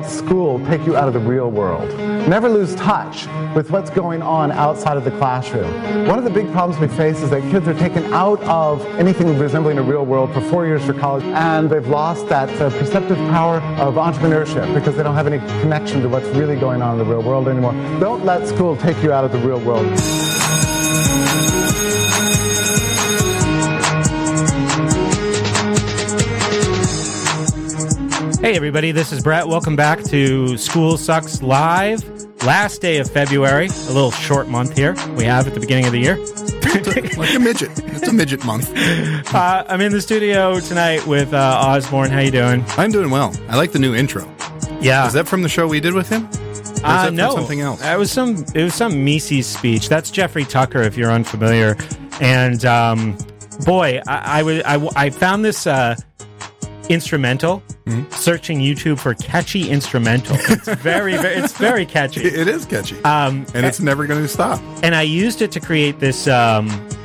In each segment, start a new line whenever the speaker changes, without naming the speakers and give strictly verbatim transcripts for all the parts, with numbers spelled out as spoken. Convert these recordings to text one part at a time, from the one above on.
let school take you out of the real world. Never lose touch with what's going on outside of the classroom. One of the big problems we face is that kids are taken out of anything resembling a real world for four years for college, and they've lost that uh, perceptive power of entrepreneurship because they don't have any connection to what's really going on in the real world anymore. Don't let school take you out of the real world.
Hey everybody, this is Brett. Welcome back to School Sucks Live. Last day of February, a little short month here we have at the beginning of the year.
Like a midget. It's a midget month.
Uh, I'm in the studio tonight with uh, Osborne. How you doing?
I'm doing well. I like the new intro.
Yeah.
Is that from the show we did with him? Or is
uh,
that
no,
from something else?
It was some. It was some Mises speech. That's Jeffrey Tucker, if you're unfamiliar. And um, boy, I, I, was, I, I found this uh, instrumental. Mm-hmm. Searching YouTube for catchy instrumental. It's very, very, it's very catchy.
It is catchy,
um,
and it's never going to stop.
And I used it to create this um,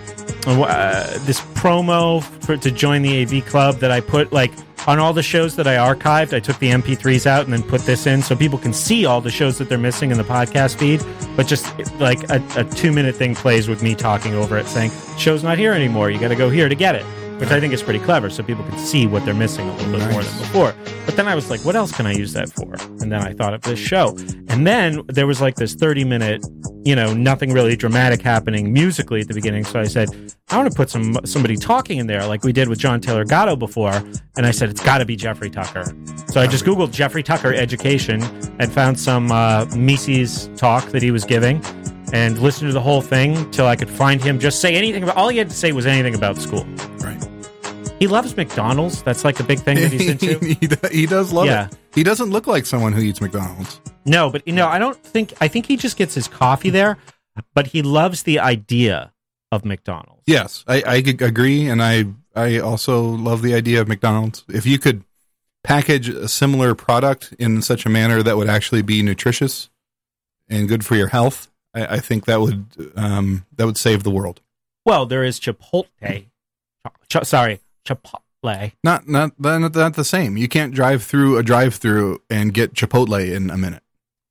uh, this promo for to join the A V Club that I put like on all the shows that I archived. I took the M P threes out and then put this in so people can see all the shows that they're missing in the podcast feed. But just like a, a two minute thing plays with me talking over it, saying "Show's not here anymore. You got to go here to get it." Which I think is pretty clever, so people can see what they're missing a little bit nice. more than before. But then I was like, what else can I use that for? And then I thought of this show. And then there was like this thirty-minute, you know, nothing really dramatic happening musically at the beginning. So I said, I want to put some somebody talking in there like we did with John Taylor Gatto before. And I said, it's got to be Jeffrey Tucker. So I just Googled Jeffrey Tucker education and found some uh, Mises talk that he was giving. And listened to the whole thing till I could find him just say anything about... All he had to say was anything about school.
Right.
He loves McDonald's. That's like a big thing that he's into.
he, he does love
yeah.
it. He doesn't look like someone who eats McDonald's.
No, but you know, I don't think... I think he just gets his coffee there, but he loves the idea of McDonald's.
Yes, I, I agree, and I, I also love the idea of McDonald's. If you could package a similar product in such a manner that would actually be nutritious and good for your health... I think that would um, that would save the world.
Well, there is Chipotle. Ch- sorry, Chipotle.
Not, not not not the same. You can't drive through a drive-through and get Chipotle in a minute.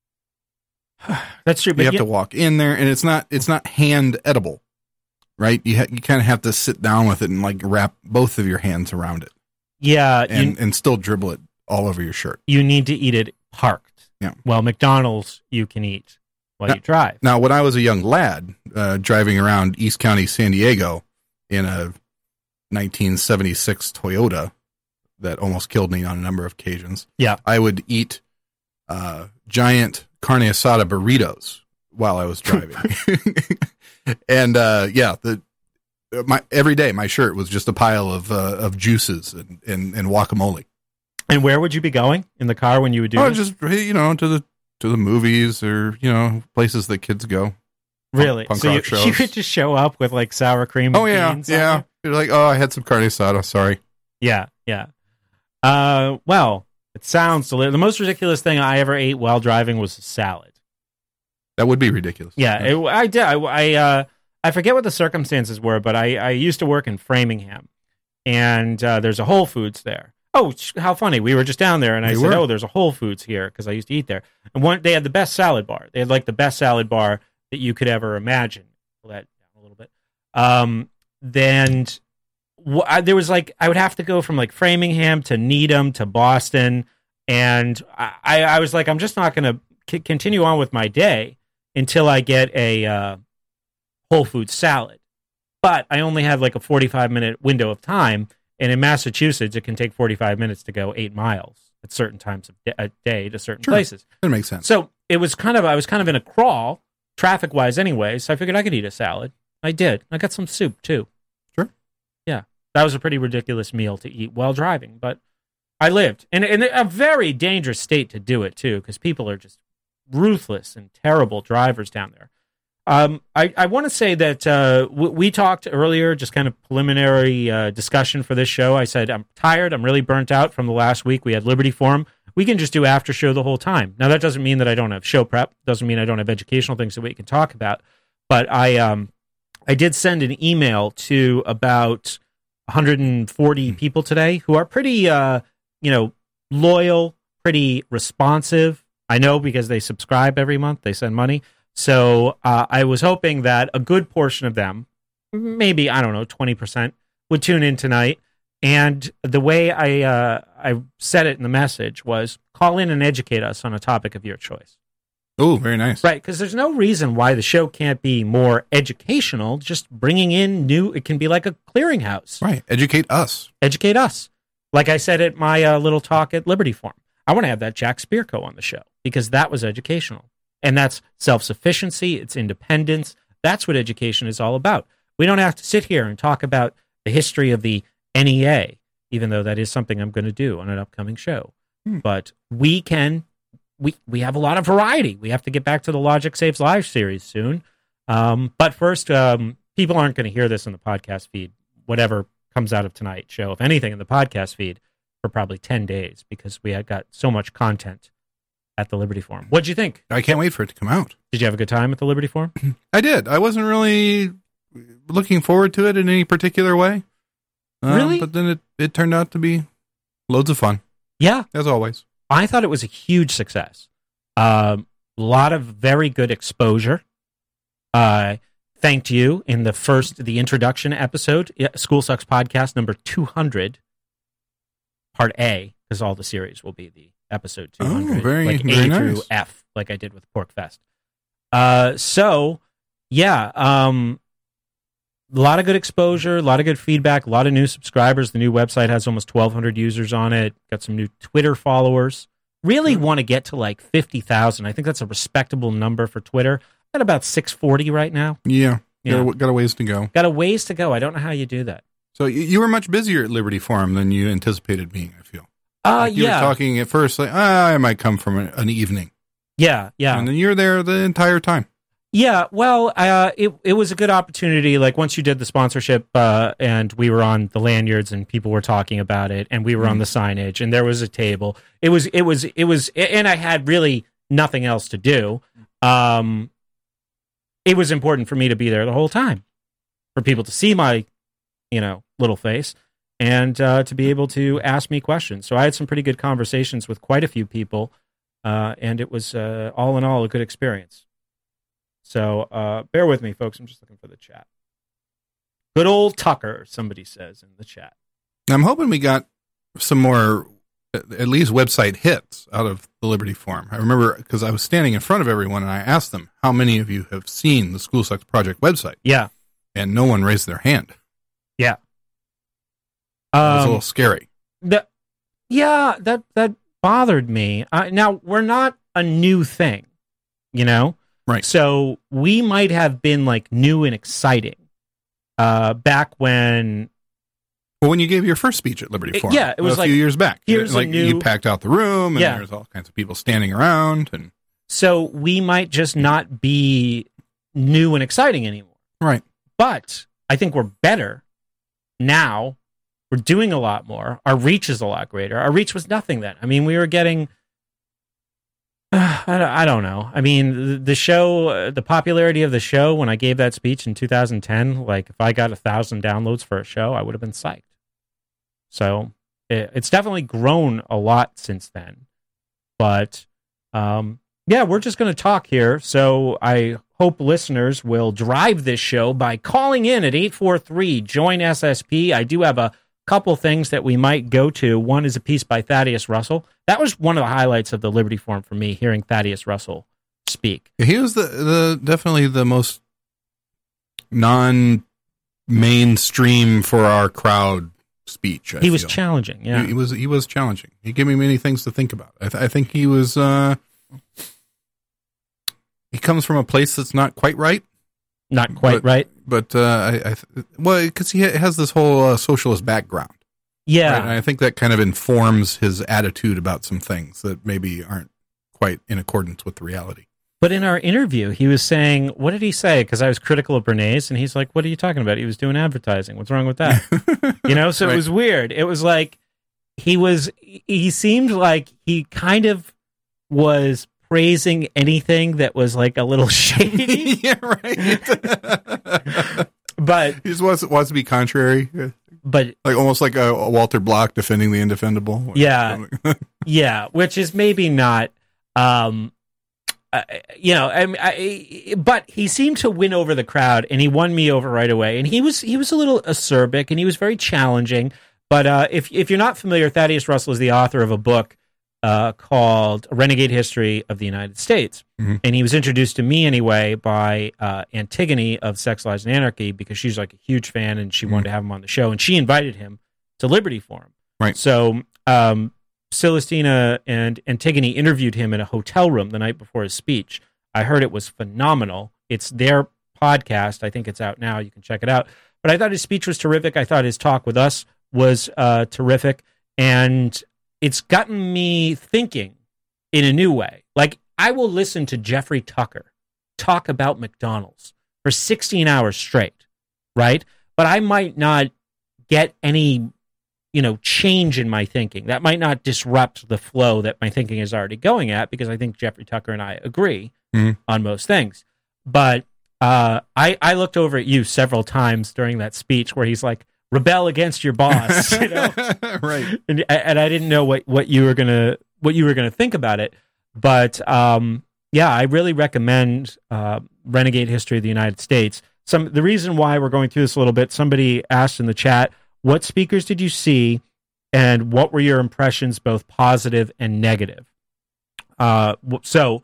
That's true. But
you have
you...
to walk in there, and it's not it's not hand edible, right? You ha- you kind of have to sit down with it and like wrap both of your hands around it.
Yeah,
and
you...
and still dribble it all over your shirt.
You need to eat it parked.
Yeah.
Well, McDonald's you can eat. While now, you drive.
Now, when I was a young lad uh, driving around East County, San Diego, in a nineteen seventy-six Toyota that almost killed me on a number of occasions,
yeah,
I would eat uh, giant carne asada burritos while I was driving. and uh, yeah, the my every day my shirt was just a pile of uh, of juices and, and, and guacamole.
And where would you be going in the car when you would do?
Oh,
this?
just you know to the. To the movies or, you know, places that kids go.
Really?
Punk, punk
so
rock
you,
shows.
you could just show up with like sour cream and
oh, yeah,
beans
yeah. You're like, oh, I had some carne asada, sorry.
Yeah, yeah. Uh, well, it sounds delicious. The most ridiculous thing I ever ate while driving was a salad.
That would be ridiculous.
Yeah, yeah. It, I did. I, I, uh, I forget what the circumstances were, but I, I used to work in Framingham, and uh, there's a Whole Foods there. Oh, how funny. We were just down there, and I
we
said,
were.
oh, there's a Whole Foods here, because I used to eat there. And one, they had the best salad bar. They had, like, the best salad bar that you could ever imagine. Pull that down a little bit. Um, then w- I, there was, like, I would have to go from, like, Framingham to Needham to Boston, and I, I was like, I'm just not going to c- continue on with my day until I get a uh, Whole Foods salad. But I only have, like, a forty-five minute window of time. And in Massachusetts, it can take forty-five minutes to go eight miles at certain times of a day to certain
sure.
places.
That makes sense.
So it was kind of, I was kind of in a crawl, traffic-wise anyway, so I figured I could eat a salad. I did. I got some soup, too.
Sure.
Yeah. That was a pretty ridiculous meal to eat while driving, but I lived. And in a very dangerous state to do it, too, because people are just ruthless and terrible drivers down there. Um, I, I want to say that uh, w- we talked earlier, just kind of preliminary uh, discussion for this show. I said, I'm tired. I'm really burnt out from the last week. We had Liberty Forum. We can just do after show the whole time. Now, that doesn't mean that I don't have show prep. Doesn't mean I don't have educational things that we can talk about. But I um, I did send an email to about one hundred forty people today who are pretty, uh, you know, loyal, pretty responsive. I know because they subscribe every month, they send money. So uh, I was hoping that a good portion of them, maybe, I don't know, twenty percent, would tune in tonight. And the way I uh, I said it in the message was, call in and educate us on a topic of your choice.
Oh, very nice.
Right, because there's no reason why the show can't be more educational, just bringing in new, it can be like a clearinghouse.
Right, educate us.
Educate us. Like I said at my uh, little talk at Liberty Forum, I want to have that Jack Spirko on the show, because that was educational. And that's self-sufficiency, it's independence. That's what education is all about. We don't have to sit here and talk about the history of the N E A, even though that is something I'm going to do on an upcoming show. Hmm. But we can, we we have a lot of variety. We have to get back to the Logic Saves Lives series soon. Um, but first, um, people aren't going to hear this in the podcast feed, whatever comes out of tonight's show, if anything, in the podcast feed, for probably ten days, because we had got so much content at the Liberty Forum. What'd you think?
I can't wait for it to come out.
Did you have a good time at the Liberty Forum?
I did. I wasn't really looking forward to it in any particular way. Um,
Really?
But then it, it turned out to be loads of fun,
Yeah.
as always.
I thought it was a huge success. Um, a lot of very good exposure. Uh, thanked you in the first, the introduction episode, School Sucks Podcast number two hundred, part A, because all the series will be the episode two hundred.
Oh, very,
like
very
A
nice.
through F, like I did with Pork Fest. Uh, so, yeah, um, a lot of good exposure, a lot of good feedback, a lot of new subscribers. The new website has almost twelve hundred users on it. Got some new Twitter followers. Really want to get to like fifty thousand. I think that's a respectable number for Twitter. Got about six forty right now.
Yeah,
Yeah.
Got, a, got a ways to go.
Got a ways to go. I don't know how you do that.
So you, you were much busier at Liberty Forum than you anticipated being, I feel.
Uh,
Like you
yeah.
were talking at first, like, ah, I might come from an, an evening.
yeah, yeah.
And then you're there the entire time.
Yeah, well, uh, it it was a good opportunity. Like once you did the sponsorship, uh, and we were on the lanyards, and people were talking about it, and we were on the signage, and there was a table. It was, it was, it was, and I had really nothing else to do. Um, it was important for me to be there the whole time, for people to see my, you know, little face, and uh, to be able to ask me questions. So I had some pretty good conversations with quite a few people, uh, and it was uh, all in all a good experience. So uh, bear with me, folks. I'm just looking for the chat. Good old Tucker, somebody says in the chat.
I'm hoping we got some more, at least website hits out of the Liberty Forum. I remember because I was standing in front of everyone and I asked them, how many of you have seen the School Sucks Project website?
Yeah.
And no one raised their hand.
Yeah.
It was a
Um,
little scary.
that, yeah, that, that bothered me. Uh, now, we're not a new thing, you know?
Right.
So we might have been like new and exciting uh, back when.
Well, when you gave your first speech at Liberty
It-
Forum,
yeah, it was
a
like,
few years back.
here's a
like
new-
you packed out the room, and
Yeah.
there's all kinds of people standing around, and
So we might just not be new and exciting anymore.
right.
But I think we're better now. We're doing a lot more. Our reach is a lot greater. Our reach was nothing then. I mean, we were getting. Uh, I, don't, I don't know. I mean, the, the show, uh, the popularity of the show when I gave that speech in two thousand ten, like if I got a thousand downloads for a show, I would have been psyched. So it, it's definitely grown a lot since then. But um, yeah, we're just going to talk here. So I hope listeners will drive this show by calling in at eight four three, join S S P. I do have a couple things that we might go to. One is a piece by Thaddeus Russell. That was one of the highlights of the Liberty Forum for me, hearing Thaddeus Russell speak.
He was the, the definitely the most non-mainstream for our crowd speech. I
he was
feel.
challenging, yeah.
He, he was he was challenging. He gave me many things to think about. I, th- I think he was. Uh, he comes from a place that's not quite right.
Not quite
but,
right.
But uh, I, I th- well, because he ha- has this whole uh, socialist background.
Yeah.
Right? And I think that kind of informs his attitude about some things that maybe aren't quite in accordance with the reality.
But in our interview, he was saying, what did he say? Because I was critical of Bernays, and he's like, what are you talking about? He was doing advertising. What's wrong with that? You know, so
Right.
it was weird. It was like, he was, he seemed like he kind of was praising anything that was like a little shady.
Yeah, right.
But,
He just wants, wants to be contrary,
but
like almost like a, a Walter Block defending the indefendable.
Yeah. Yeah, which is maybe not, um, uh, you know, I, I, but he seemed to win over the crowd, and he won me over right away. And he was he was a little acerbic, and he was very challenging. But uh, if if you're not familiar, Thaddeus Russell is the author of a book uh, called A Renegade History of the United States. Mm-hmm. And he was introduced to me anyway by uh, Antigone of Sex, Lies, and Anarchy, because she's like a huge fan, and she mm-hmm. wanted to have him on the show. And she invited him to Liberty Forum.
Right.
So um, Celestina and Antigone interviewed him in a hotel room the night before his speech. I heard it was phenomenal. It's their podcast. I think it's out now. You can check it out. But I thought his speech was terrific. I thought his talk with us was uh, terrific. And it's gotten me thinking in a new way. Like, I will listen to Jeffrey Tucker talk about McDonald's for sixteen hours straight, right? But I might not get any, you know, change in my thinking. That might not disrupt the flow that my thinking is already going at, because I think Jeffrey Tucker and I agree mm-hmm. on most things. But uh, I, I looked over at you several times during that speech where he's like, rebel against your boss, you know?
Right.
And, and I didn't know what, what you were gonna what you were gonna think about it. But um, yeah, I really recommend uh, Renegade History of the United States. Some the reason why we're going through this a little bit, somebody asked in the chat, what speakers did you see, and what were your impressions, both positive and negative? Uh, so,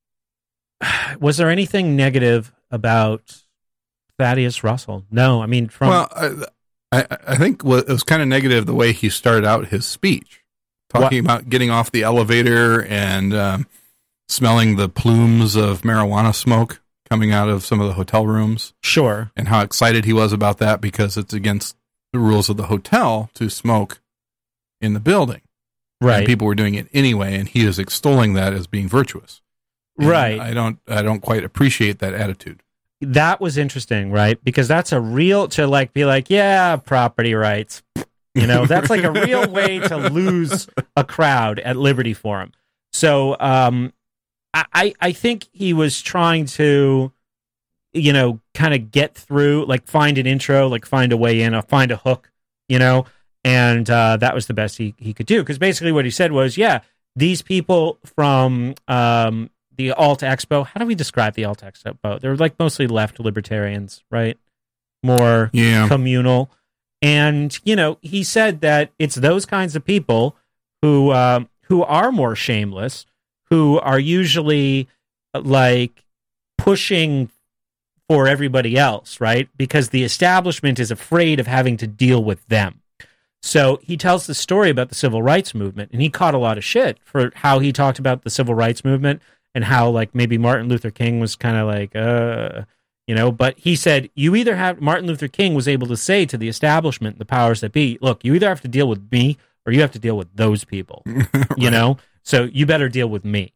was there anything negative about Thaddeus Russell? No, I mean, from
well, I, I, I think it was kind of negative the way he started out his speech, talking what? about getting off the elevator and um, smelling the plumes of marijuana smoke coming out of some of the hotel rooms.
Sure.
And how excited he was about that because it's against the rules of the hotel to smoke in the building.
Right.
And people were doing it anyway, and he is extolling that as being virtuous. And
right.
I don't I don't quite appreciate that attitude.
That was interesting, right? Because that's a real, to like be like, yeah, property rights. You know, that's like a real way to lose a crowd at Liberty Forum. So um, I, I think he was trying to, you know, kind of get through, like find an intro, like find a way in, or find a hook, you know, and uh, that was the best he, he could do. Because basically what he said was, yeah, these people from um, the Alt Expo, how do we describe the Alt Expo? They're like mostly left libertarians, right? More
yeah.
communal. And, you know, he said that it's those kinds of people who uh, who are more shameless, who are usually like pushing for everybody else, right? Because the establishment is afraid of having to deal with them. So he tells the story about the civil rights movement, and he caught a lot of shit for how he talked about the civil rights movement and how, like, maybe Martin Luther King was kind of like, uh, you know, but he said, you either have, Martin Luther King was able to say to the establishment, the powers that be, look, you either have to deal with me or you have to deal with those people, right. You know? So you better deal with me.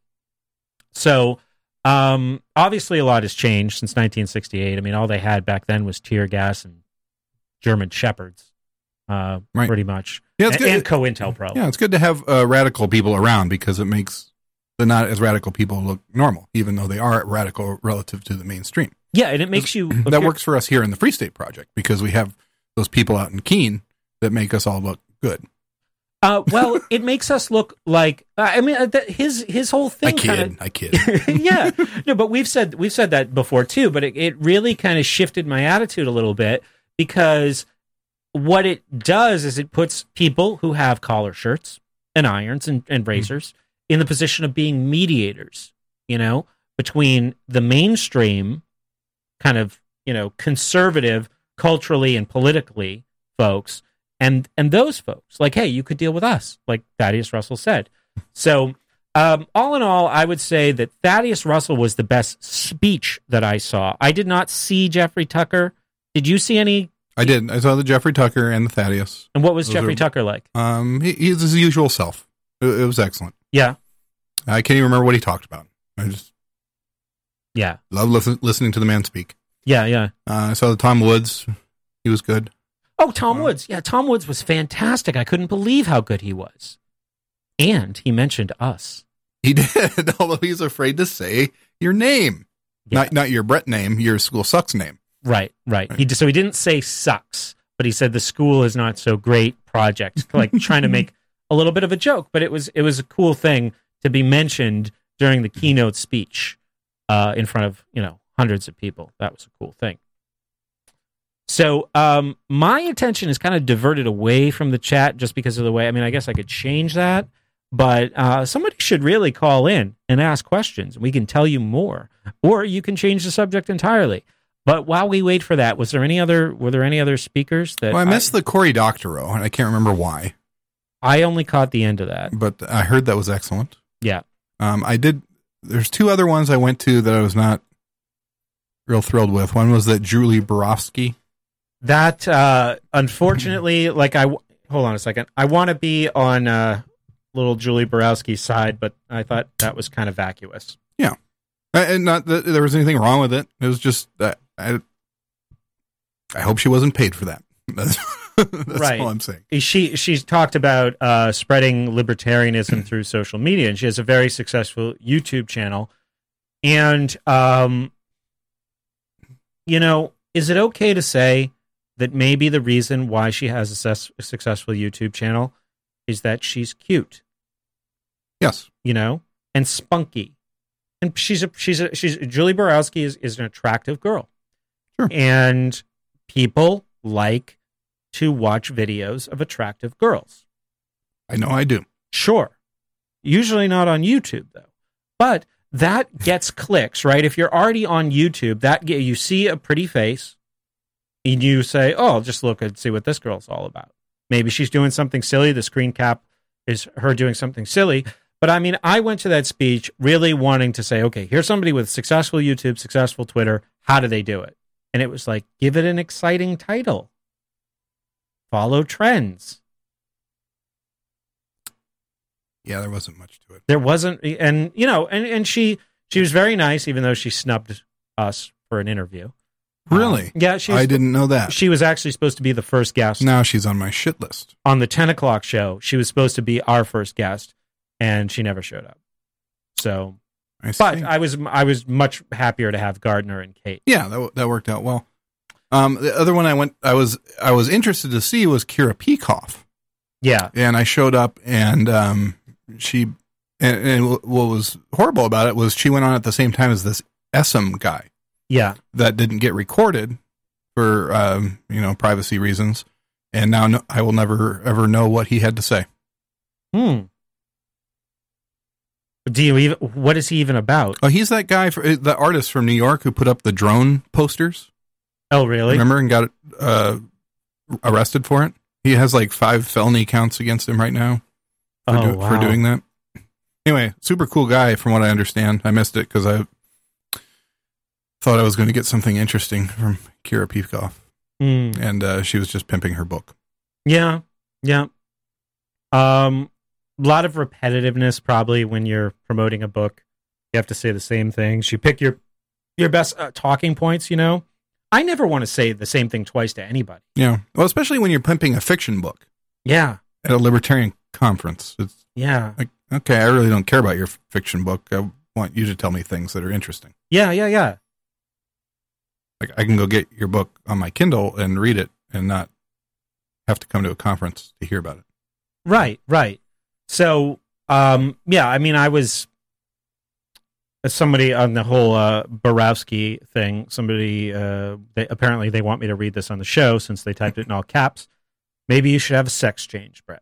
So, um, obviously a lot has changed since nineteen sixty-eight. I mean, all they had back then was tear gas and German shepherds, uh, right. pretty much.
Yeah, it's
and,
good.
and COINTELPRO.
Yeah, it's good to have uh, radical people around because it makes the not as radical people look normal, even though they are radical relative to the mainstream.
Yeah, and it makes you...
That works for us here in the Free State Project because we have those people out in Keene that make us all look good.
Uh, well, it makes us look like, uh, I mean, uh, th- his his whole thing.
I kid,
kinda,
I kid.
Yeah, no, but we've said we've said that before too. But it, it really kind of shifted my attitude a little bit because what it does is it puts people who have collar shirts and irons and, and razors mm-hmm. in the position of being mediators, you know, between the mainstream kind of, you know, conservative culturally and politically folks. And and those folks, like, hey, you could deal with us, like Thaddeus Russell said. So, um, all in all, I would say that Thaddeus Russell was the best speech that I saw. I did not see Jeffrey Tucker. Did you see any?
I did. I saw the Jeffrey Tucker and the Thaddeus.
And what was
Those
Jeffrey
are,
Tucker like?
Um, he, he's his usual self. It, it was excellent.
Yeah.
I can't even remember what he talked about. I just
yeah
love listen, listening to the man speak.
Yeah, yeah.
Uh, I saw the Tom Woods. He was good.
Oh, Tom Woods. Yeah, Tom Woods was fantastic. I couldn't believe how good he was. And he mentioned us.
He did, although he's afraid to say your name. Yeah. Not not your Brett name, your school sucks name.
Right, right. right. He So he didn't say sucks, but he said the school is not so great project, like trying to make a little bit of a joke, but it was it was a cool thing to be mentioned during the keynote speech uh, in front of, you know, hundreds of people. That was a cool thing. So um, my attention is kind of diverted away from the chat just because of the way, I mean, I guess I could change that, but uh, somebody should really call in and ask questions. We can tell you more, or you can change the subject entirely. But while we wait for that, was there any other, were there any other speakers that...
Well, I missed I, the Cory Doctorow, and I can't remember why.
I only caught the end of that.
But I heard that was excellent.
Yeah.
Um, I did, there's two other ones I went to that I was not real thrilled with. One was that Julie Borowski.
That, uh, unfortunately, like I, hold on a second. I want to be on uh, little Julie Borowski's side, but I thought that was kind of vacuous.
Yeah. And not that there was anything wrong with it. It was just that I, I hope she wasn't paid for that. That's, that's
right.
all I'm saying.
She, she's talked about uh, spreading libertarianism through social media, and she has a very successful YouTube channel. And, um, you know, is it okay to say that maybe the reason why she has a, ses- a successful YouTube channel is that she's cute?
Yes.
You know, and spunky. And she's a, she's a, she's Julie Borowski is, is an attractive girl.
Sure.
And people like to watch videos of attractive girls.
I know I do.
Sure. Usually not on YouTube, though. But that gets clicks, right? If you're already on YouTube, that you see a pretty face, and you say, oh, I'll just look and see what this girl's all about. Maybe she's doing something silly. The screen cap is her doing something silly. But I mean, I went to that speech really wanting to say, okay, here's somebody with successful YouTube, successful Twitter. How do they do it? And it was like, give it an exciting title. Follow trends.
Yeah, there wasn't much to it.
There wasn't, and you know, and, and she she was very nice, even though she snubbed us for an interview.
Really?
Um, yeah, she.
I didn't know that.
She was actually supposed to be the first guest.
Now she's on my shit list.
On the ten o'clock show, she was supposed to be our first guest, and she never showed up. So,
I see.
but I was I was much happier to have Gardner and Kate.
Yeah, that that worked out well. Um, the other one I went, I was I was interested to see was Kira Peikoff.
Yeah,
and I showed up, and um, she, and, and what was horrible about it was she went on at the same time as this Essam guy.
Yeah,
that didn't get recorded for um, you know, privacy reasons, and now no, I will never ever know what he had to say.
Hmm. Do you even? What is he even about?
Oh, he's that guy, for, the artist from New York who put up the drone posters.
Oh, really?
Remember, and got uh, arrested for it. He has like five felony counts against him right now for,
oh,
do,
wow.
for doing that. Anyway, super cool guy from what I understand. I missed it because I thought I was going to get something interesting from Kira Peikoff.
Mm.
And uh, she was just pimping her book.
Yeah, yeah. Um, a lot of repetitiveness probably when you're promoting a book. You have to say the same things. You pick your your best uh, talking points, you know. I never want to say the same thing twice to anybody.
Yeah. Well, especially when you're pimping a fiction book.
Yeah.
At a libertarian conference. It's
yeah.
Like, okay, I really don't care about your fiction book. I want you to tell me things that are interesting.
Yeah, yeah, yeah.
Like, I can go get your book on my Kindle and read it and not have to come to a conference to hear about it.
Right, right. So, um, yeah, I mean, I was somebody on the whole uh, Borowski thing. Somebody, uh, they, apparently they want me to read this on the show since they typed it in all caps. Maybe you should have a sex change, Brett.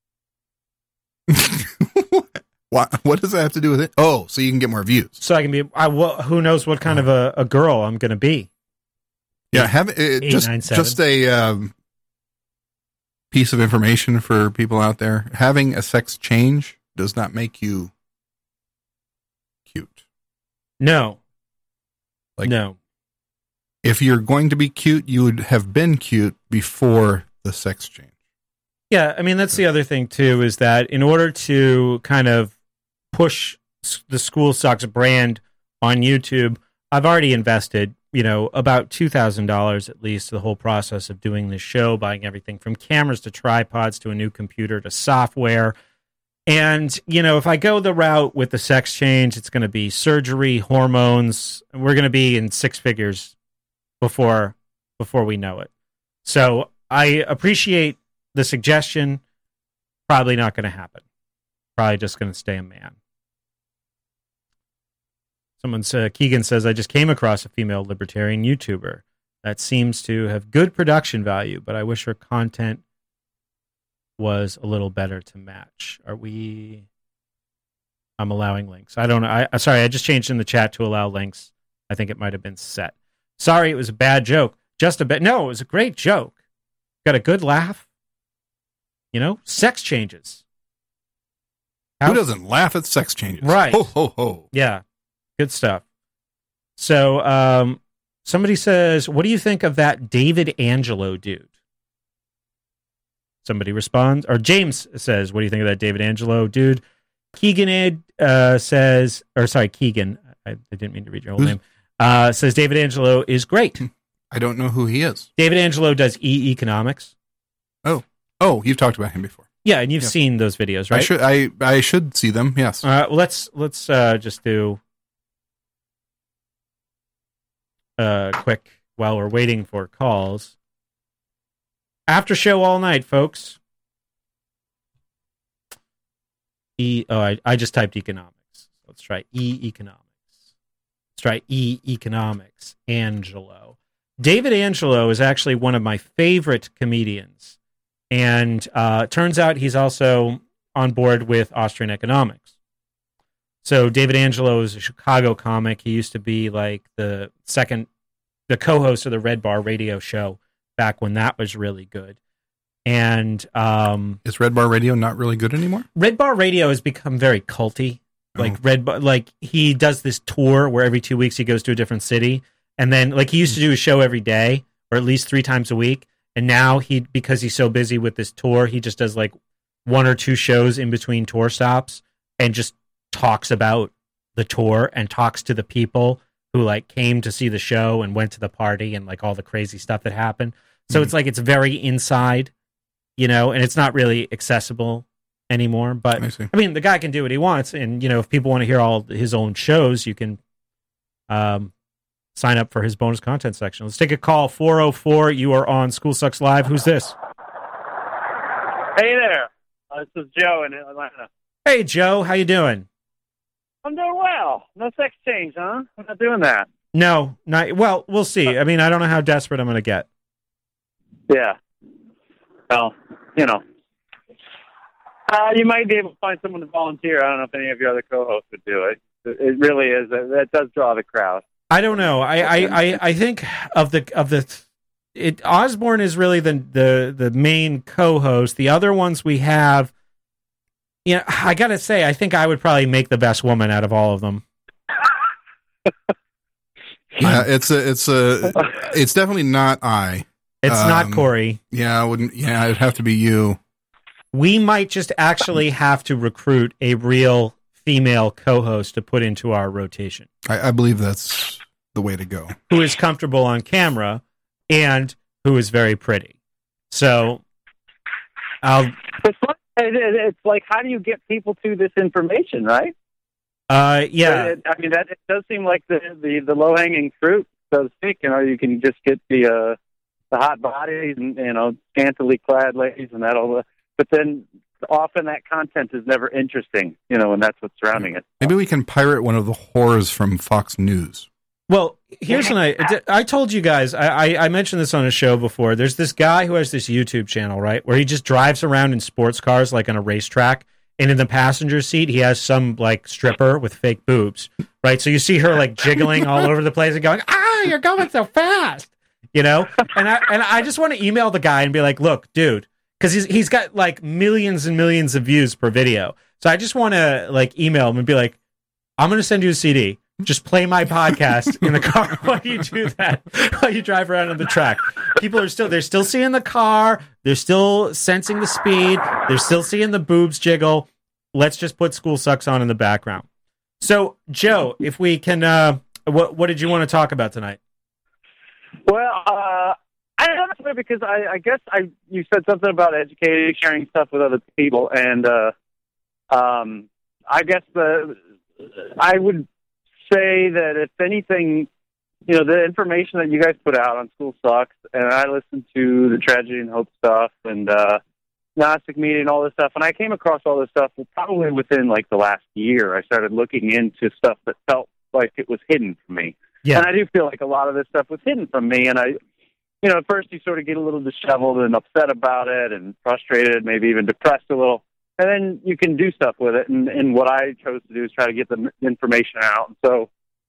what, what does that have to do with it? Oh, so you can get more views.
So I can be, I, well, who knows what kind of a, a girl I'm going to be.
Yeah, have it, just, just a um, piece of information for people out there. Having a sex change does not make you cute.
No.
Like,
no.
If you're going to be cute, you would have been cute before the sex change.
Yeah, I mean, that's the other thing, too, is that in order to kind of push the School Sucks brand on YouTube, I've already invested, you know, about two thousand dollars at least, the whole process of doing this show, buying everything from cameras to tripods to a new computer to software. And, you know, if I go the route with the sex change, it's going to be surgery, hormones. We're going to be in six figures before before we know it. So I appreciate the suggestion. probably not going to happen. Probably just going to stay a man. Someone said, Keegan says, I just came across a female libertarian YouTuber that seems to have good production value, but I wish her content was a little better to match. Are we... I'm allowing links. I don't know. I, sorry, I just changed in the chat to allow links. I think it might have been set. Sorry, it was a bad joke. Just a bit. No, it was a great joke. Got a good laugh. You know, sex changes. How-
Who doesn't laugh at sex changes?
Right.
Ho, ho, ho.
Yeah. Good stuff. So, um, somebody says, what do you think of that David Angelo dude? Somebody responds, or James says, what do you think of that David Angelo dude? Keegan uh, says, or sorry, Keegan, I, I didn't mean to read your whole
Who's-
name, uh, says David Angelo is great.
I don't know who he is.
David Angelo does e-economics.
Oh, oh, you've talked about him before.
Yeah, and you've
Yeah.
seen those videos, right?
I should, I, I should see them. Yes.
Uh, well, let's let's uh, just do uh, quick while we're waiting for calls. After show all night, folks. E. Oh, I, I just typed economics. Let's try e-economics. Let's try e-economics. Angelo. David Angelo is actually one of my favorite comedians. And uh, turns out he's also on board with Austrian economics. So David Angelo is a Chicago comic. He used to be like the second, the co-host of the Red Bar radio show back when that was really good. And um,
Is Red Bar Radio not really good anymore?
Red Bar Radio has become very culty. Like
Oh.
Red Bar, like he does this tour where every two weeks he goes to a different city, and then like he used to do a show every day or at least three times a week. And now he, because he's so busy with this tour, he just does like one or two shows in between tour stops and just talks about the tour and talks to the people who like came to see the show and went to the party and like all the crazy stuff that happened. So
Mhm.
it's like it's very inside, you know, and it's not really accessible anymore. But
I see.
I mean, the guy can do what he wants, and you know, if people want to hear all his own shows, you can um, sign up for his bonus content section. Let's take a call. four oh four. You are on School Sucks Live. Who's this?
Hey there. Uh, this is Joe in Atlanta.
Hey, Joe. How you doing?
I'm doing well. No sex change, huh? I'm not doing that.
No, not well. We'll see. I mean, I don't know how desperate I'm going to get.
Yeah. Well, you know. Uh, you might be able to find someone to volunteer. I don't know if any of your other co-hosts would do it. It really is. That does draw the crowd.
I don't know. I, I, I, I think of the of the it Osborne is really the the the main co-host. The other ones we have, you know, I gotta say, I think I would probably make the best woman out of all of them.
Yeah, it's a, it's a, it's definitely not I.
It's
Um,
not Corey.
Yeah, I wouldn't. Yeah, it'd have to be you.
We might just actually have to recruit a real female co-host to put into our rotation,
I, I believe that's the way to go.
who is comfortable on camera and who is very pretty. So, I'll.
It's like, it- it- it's like, how do you get people to this information, right?
Uh, yeah.
It- I mean, that it does seem like the the, the low hanging fruit, so to speak. You know, you can just get the uh, the hot bodies and you know scantily clad ladies and that all. But then often that content is never interesting, you know, and that's what's surrounding it.
Maybe we can pirate one of the whores from Fox News.
Well, here's an I. I told you guys. I, I I mentioned this on a show before. There's this guy who has this YouTube channel, right, where he just drives around in sports cars like on a racetrack, and in the passenger seat he has some like stripper with fake boobs, right? So you see her like jiggling all over the place and going, "Ah, you're going so fast," you know. And I and I just want to email the guy and be like, "Look, dude." Because he's he's got like millions and millions of views per video. So I just want to like email him and be like, I'm going to send you a C D. Just play my podcast in the car while you do that, while you drive around on the track. People are still, they're still seeing the car. They're still sensing the speed. They're still seeing the boobs jiggle. Let's just put School Sucks on in the background. So, Joe, if we can, uh, what, what did you want to talk about tonight?
Well, uh, I don't know because I, I guess I you said something about educating, sharing stuff with other people, and uh, um, I guess the I would say that if anything, you know, the information that you guys put out on School Sucks, and I listened to the Tragedy and Hope stuff, and uh, Gnostic media and all this stuff, and I came across all this stuff probably within like the last year. I started looking into stuff that felt like it was hidden from me.
Yeah.
And I do feel like a lot of this stuff was hidden from me, and I, you know, at first you sort of get a little disheveled and upset about it and frustrated, maybe even depressed a little, and then you can do stuff with it, and, and what I chose to do is try to get the information out. And so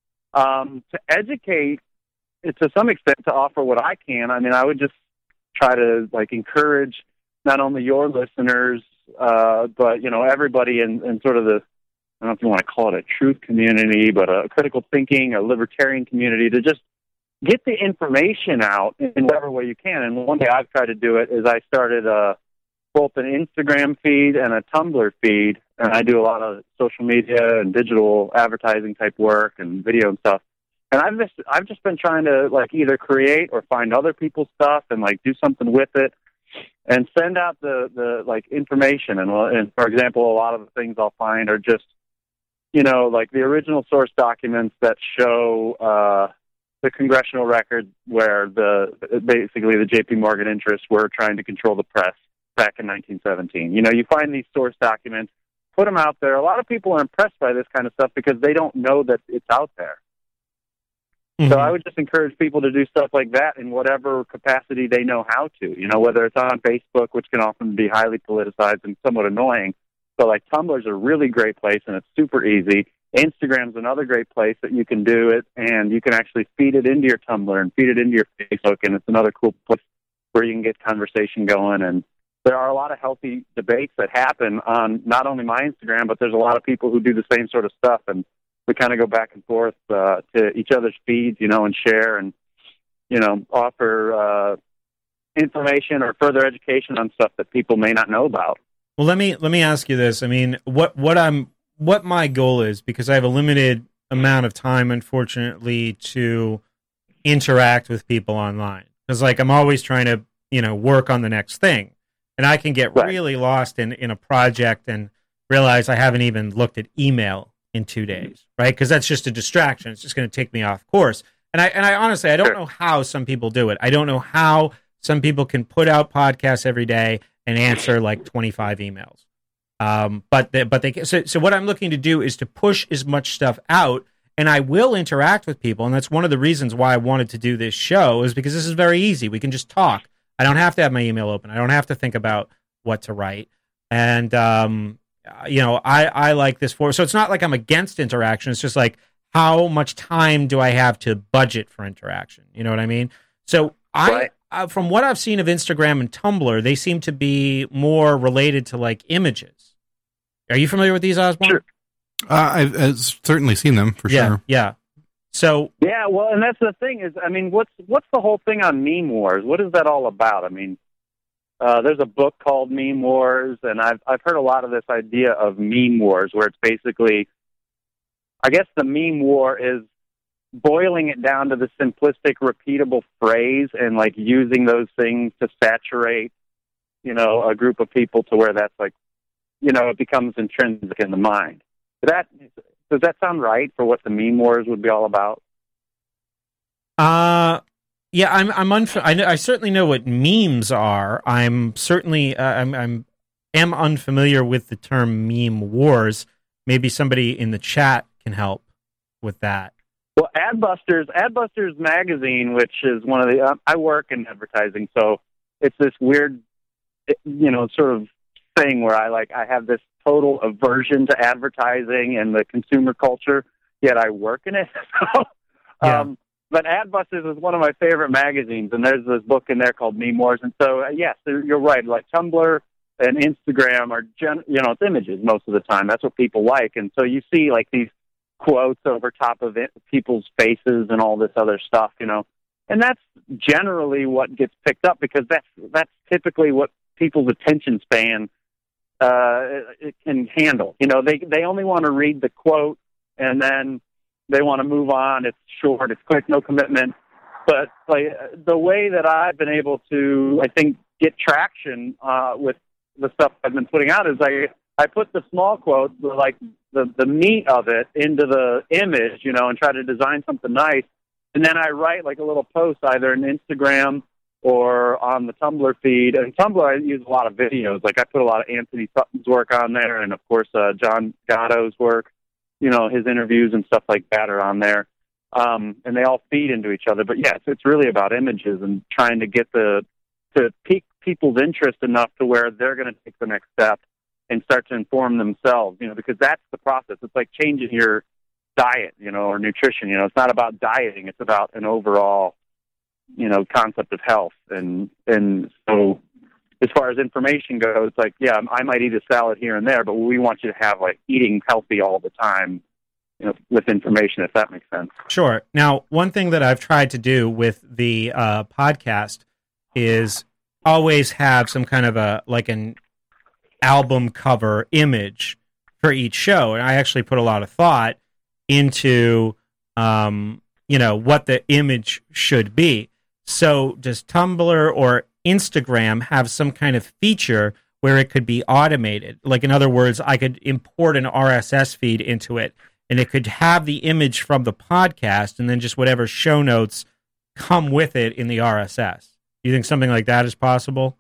um, to educate, to some extent, to offer what I can, I mean, I would just try to, like, encourage not only your listeners, uh, but, you know, everybody in, in sort of the, I don't know if you want to call it a truth community, but a critical thinking, a libertarian community, to just get the information out in whatever way you can. And one way I've tried to do it is I started uh, both an Instagram feed and a Tumblr feed, and I do a lot of social media and digital advertising type work and video and stuff. And I've just, I've just been trying to, like, either create or find other people's stuff and, like, do something with it and send out the, the like, information. And, and, for example, a lot of the things I'll find are just, you know, like the original source documents that show uh, the congressional record where the basically the J P Morgan interests were trying to control the press back in nineteen seventeen. You know, you find these source documents, put them out there. A lot of people are impressed by this kind of stuff because they don't know that it's out there. Mm-hmm. So I would just encourage people to do stuff like that in whatever capacity they know how to, you know, whether it's on Facebook, which can often be highly politicized and somewhat annoying. So, like, Tumblr's a really great place, and it's super easy. Instagram's another great place that you can do it, and you can actually feed it into your Tumblr and feed it into your Facebook, and it's another cool place where you can get conversation going. And there are a lot of healthy debates that happen on not only my Instagram, but there's a lot of people who do the same sort of stuff, and we kind of go back and forth uh, to each other's feeds, you know, and share and, you know, offer uh, information or further education on stuff that people may not know about.
Well, let me let me ask you this. I mean, what what I'm what my goal is, because I have a limited amount of time, unfortunately, to interact with people online. Because, like, I'm always trying to, you know, work on the next thing, and I can get right. really lost in, in a project and realize I haven't even looked at email in two days, right? Because that's just a distraction. It's just going to take me off course. And I and I honestly, I don't know how some people do it. I don't know how some people can put out podcasts every day and answer like twenty-five emails. Um, but they, but they so, so what I'm looking to do is to push as much stuff out, and I will interact with people, and that's one of the reasons why I wanted to do this show, is because this is very easy. We can just talk. I don't have to have my email open. I don't have to think about what to write. And um, you know, I I like this for. So it's not like I'm against interaction. It's just like, how much time do I have to budget for interaction? You know what I mean? So I.
Right.
Uh, from what I've seen of Instagram and Tumblr, they seem to be more related to, like, images. Are you familiar with these, Osborne?
Sure.
Uh, I've, I've certainly seen them, for
yeah,
sure.
Yeah, So
yeah, well, and that's the thing is, I mean, what's what's the whole thing on Meme Wars? What is that all about? I mean, uh, there's a book called Meme Wars, and I've I've heard a lot of this idea of meme wars, where it's basically, I guess the meme war is boiling it down to the simplistic, repeatable phrase and, like, using those things to saturate, you know, a group of people to where that's, like, you know, it becomes intrinsic in the mind. That, does that sound right for what the meme wars would be all about?
Uh, yeah, I'm, I'm unf- I, know, I certainly know what memes are. I'm certainly, uh, I'm, I'm, am unfamiliar with the term meme wars. Maybe somebody in the chat can help with that.
Well, Adbusters, Adbusters magazine, which is one of the, uh, I work in advertising, so it's this weird, you know, sort of thing where I like, I have this total aversion to advertising and the consumer culture, yet I work in it. so,
yeah.
um, but Adbusters is one of my favorite magazines, and there's this book in there called Meme Wars. And so, uh, yes, you're right. Like Tumblr and Instagram are, gen- you know, it's images most of the time. That's what people like. And so you see, like, these quotes over top of it, people's faces and all this other stuff, you know. And that's generally what gets picked up, because that's that's typically what people's attention span uh, it can handle. You know, they they only want to read the quote, and then they want to move on. It's short, it's quick, no commitment. But like the way that I've been able to, I think, get traction uh, with the stuff I've been putting out is I I put the small quotes, like the the meat of it, into the image, you know, and try to design something nice. And then I write like a little post, either an Instagram or on the Tumblr feed. And Tumblr, I use a lot of videos. Like I put a lot of Anthony Sutton's work on there, and of course uh, John Gatto's work. You know, his interviews and stuff like that are on there, um, and they all feed into each other. But yes, it's really about images and trying to get the to pique people's interest enough to where they're going to take the next step and start to inform themselves. You know, because that's the process. It's like changing your diet, you know, or nutrition. You know, it's not about dieting; it's about an overall, you know, concept of health. And and so, as far as information goes, it's like, yeah, I might eat a salad here and there, but we want you to have like eating healthy all the time, you know, with information, if that makes sense.
Sure. Now, one thing that I've tried to do with the uh, podcast is always have some kind of a like an album cover image for each show, and I actually put a lot of thought into, um, you know, what the image should be. So, does Tumblr or Instagram have some kind of feature where it could be automated? Like, in other words, I could import an R S S feed into it, and it could have the image from the podcast, and then just whatever show notes come with it in the R S S. Do you think something like that is possible?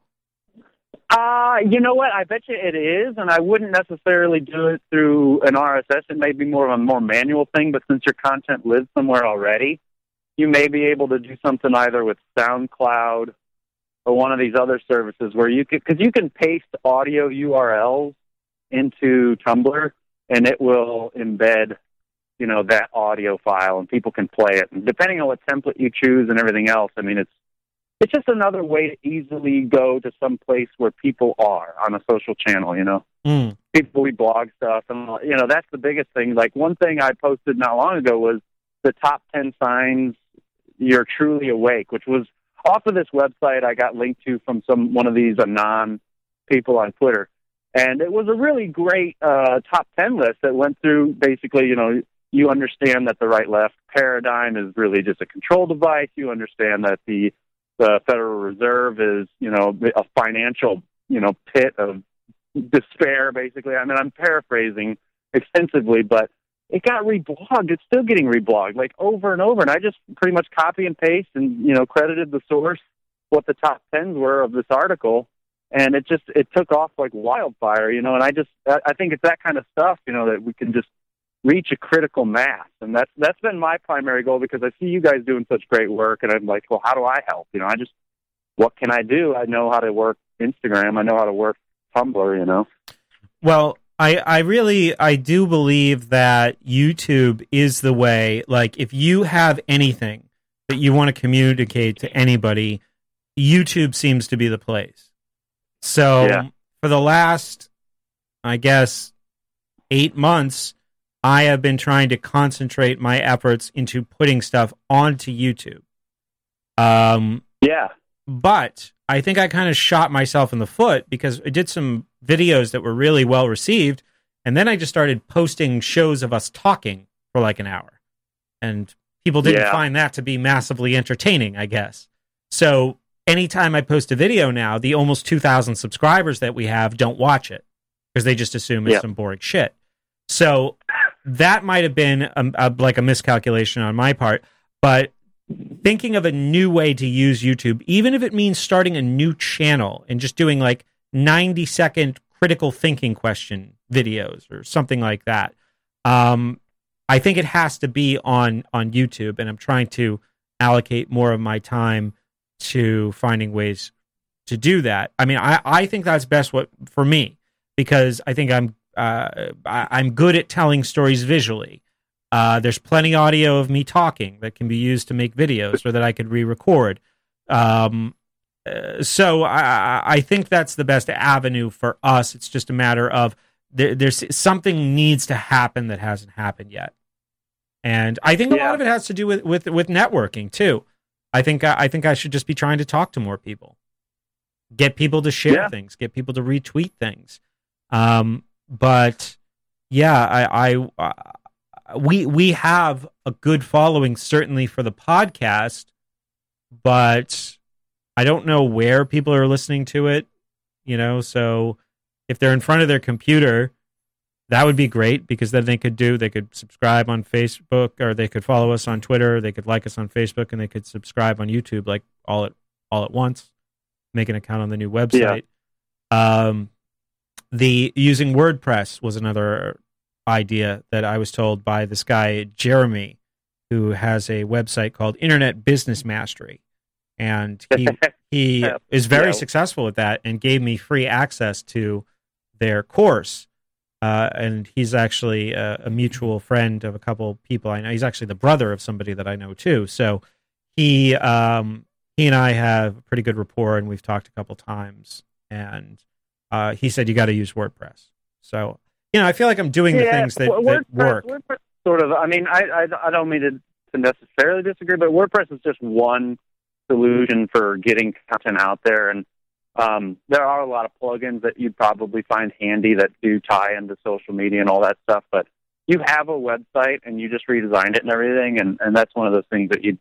Uh, you know what? I bet you it is, and I wouldn't necessarily do it through an R S S. It may be more of a more manual thing, but since your content lives somewhere already, you may be able to do something either with SoundCloud or one of these other services where you could, because you can paste audio U R Ls into Tumblr, and it will embed, you know, that audio file, and people can play it. And depending on what template you choose and everything else, I mean, it's it's just another way to easily go to some place where people are on a social channel, you know.
Mm.
People, we blog stuff, and, you know, that's the biggest thing. Like, one thing I posted not long ago was the top ten signs you're truly awake, which was off of this website I got linked to from some one of these anon people on Twitter. And it was a really great uh, top ten list that went through basically, you know, you understand that the right-left paradigm is really just a control device. You understand that the the Federal Reserve is, you know, a financial, you know, pit of despair, basically. I mean, I'm paraphrasing extensively, but it got reblogged. It's still getting reblogged, like, over and over. And I just pretty much copy and paste and, you know, credited the source what the top tens were of this article. And it just, it took off like wildfire, you know, and I just, I think it's that kind of stuff, you know, that we can just reach a critical mass. And that's, that's been my primary goal, because I see you guys doing such great work, and I'm like, well, how do I help? You know, I just, what can I do? I know how to work Instagram. I know how to work Tumblr, you know?
Well, I, I really, I do believe that YouTube is the way. Like, if you have anything that you want to communicate to anybody, YouTube seems to be the place. So
yeah.
For the last, I guess, eight months, I have been trying to concentrate my efforts into putting stuff onto YouTube. Um,
yeah.
But I think I kind of shot myself in the foot, because I did some videos that were really well received, and then I just started posting shows of us talking for like an hour. And people didn't
yeah.
find that to be massively entertaining, I guess. So anytime I post a video now, the almost two thousand subscribers that we have don't watch it, because they just assume it's
yeah.
some boring shit. So that might have been a, a, like a miscalculation on my part, but thinking of a new way to use YouTube, even if it means starting a new channel and just doing like ninety second critical thinking question videos or something like that. Um, I think it has to be on, on YouTube, and I'm trying to allocate more of my time to finding ways to do that. I mean, I, I think that's best what for me, because I think I'm uh, I, I'm good at telling stories visually. Uh, there's plenty audio of me talking that can be used to make videos, or that I could re-record. Um, uh, so I, I think that's the best avenue for us. It's just a matter of there, there's something needs to happen that hasn't happened yet, and I think a
yeah.
lot of it has to do with with, with networking too. I think I think I should just be trying to talk to more people, get people to share
yeah.
things, get people to retweet things. Um, but yeah, I. I uh, We we have a good following, certainly, for the podcast, but I don't know where people are listening to it, you know, so if they're in front of their computer, that would be great, because then they could do, they could subscribe on Facebook, or they could follow us on Twitter, they could like us on Facebook, and they could subscribe on YouTube, like all at all at once, make an account on the new website. Yeah. Um, the using WordPress was another idea that I was told by this guy, Jeremy, who has a website called Internet Business Mastery. And he he yeah. is very yeah. successful at that and gave me free access to their course. Uh, and he's actually a, a mutual friend of a couple people I know. He's actually the brother of somebody that I know too. So he um, he and I have a pretty good rapport, and we've talked a couple times. And uh, he said you got to use WordPress. So you know, I feel like I'm doing yeah, the things that, WordPress, that work.
WordPress sort of. I mean, I I, I don't mean to, to necessarily disagree, but WordPress is just one solution for getting content out there, and um, there are a lot of plugins that you'd probably find handy that do tie into social media and all that stuff. But you have a website and you just redesigned it and everything, and, and that's one of those things that you.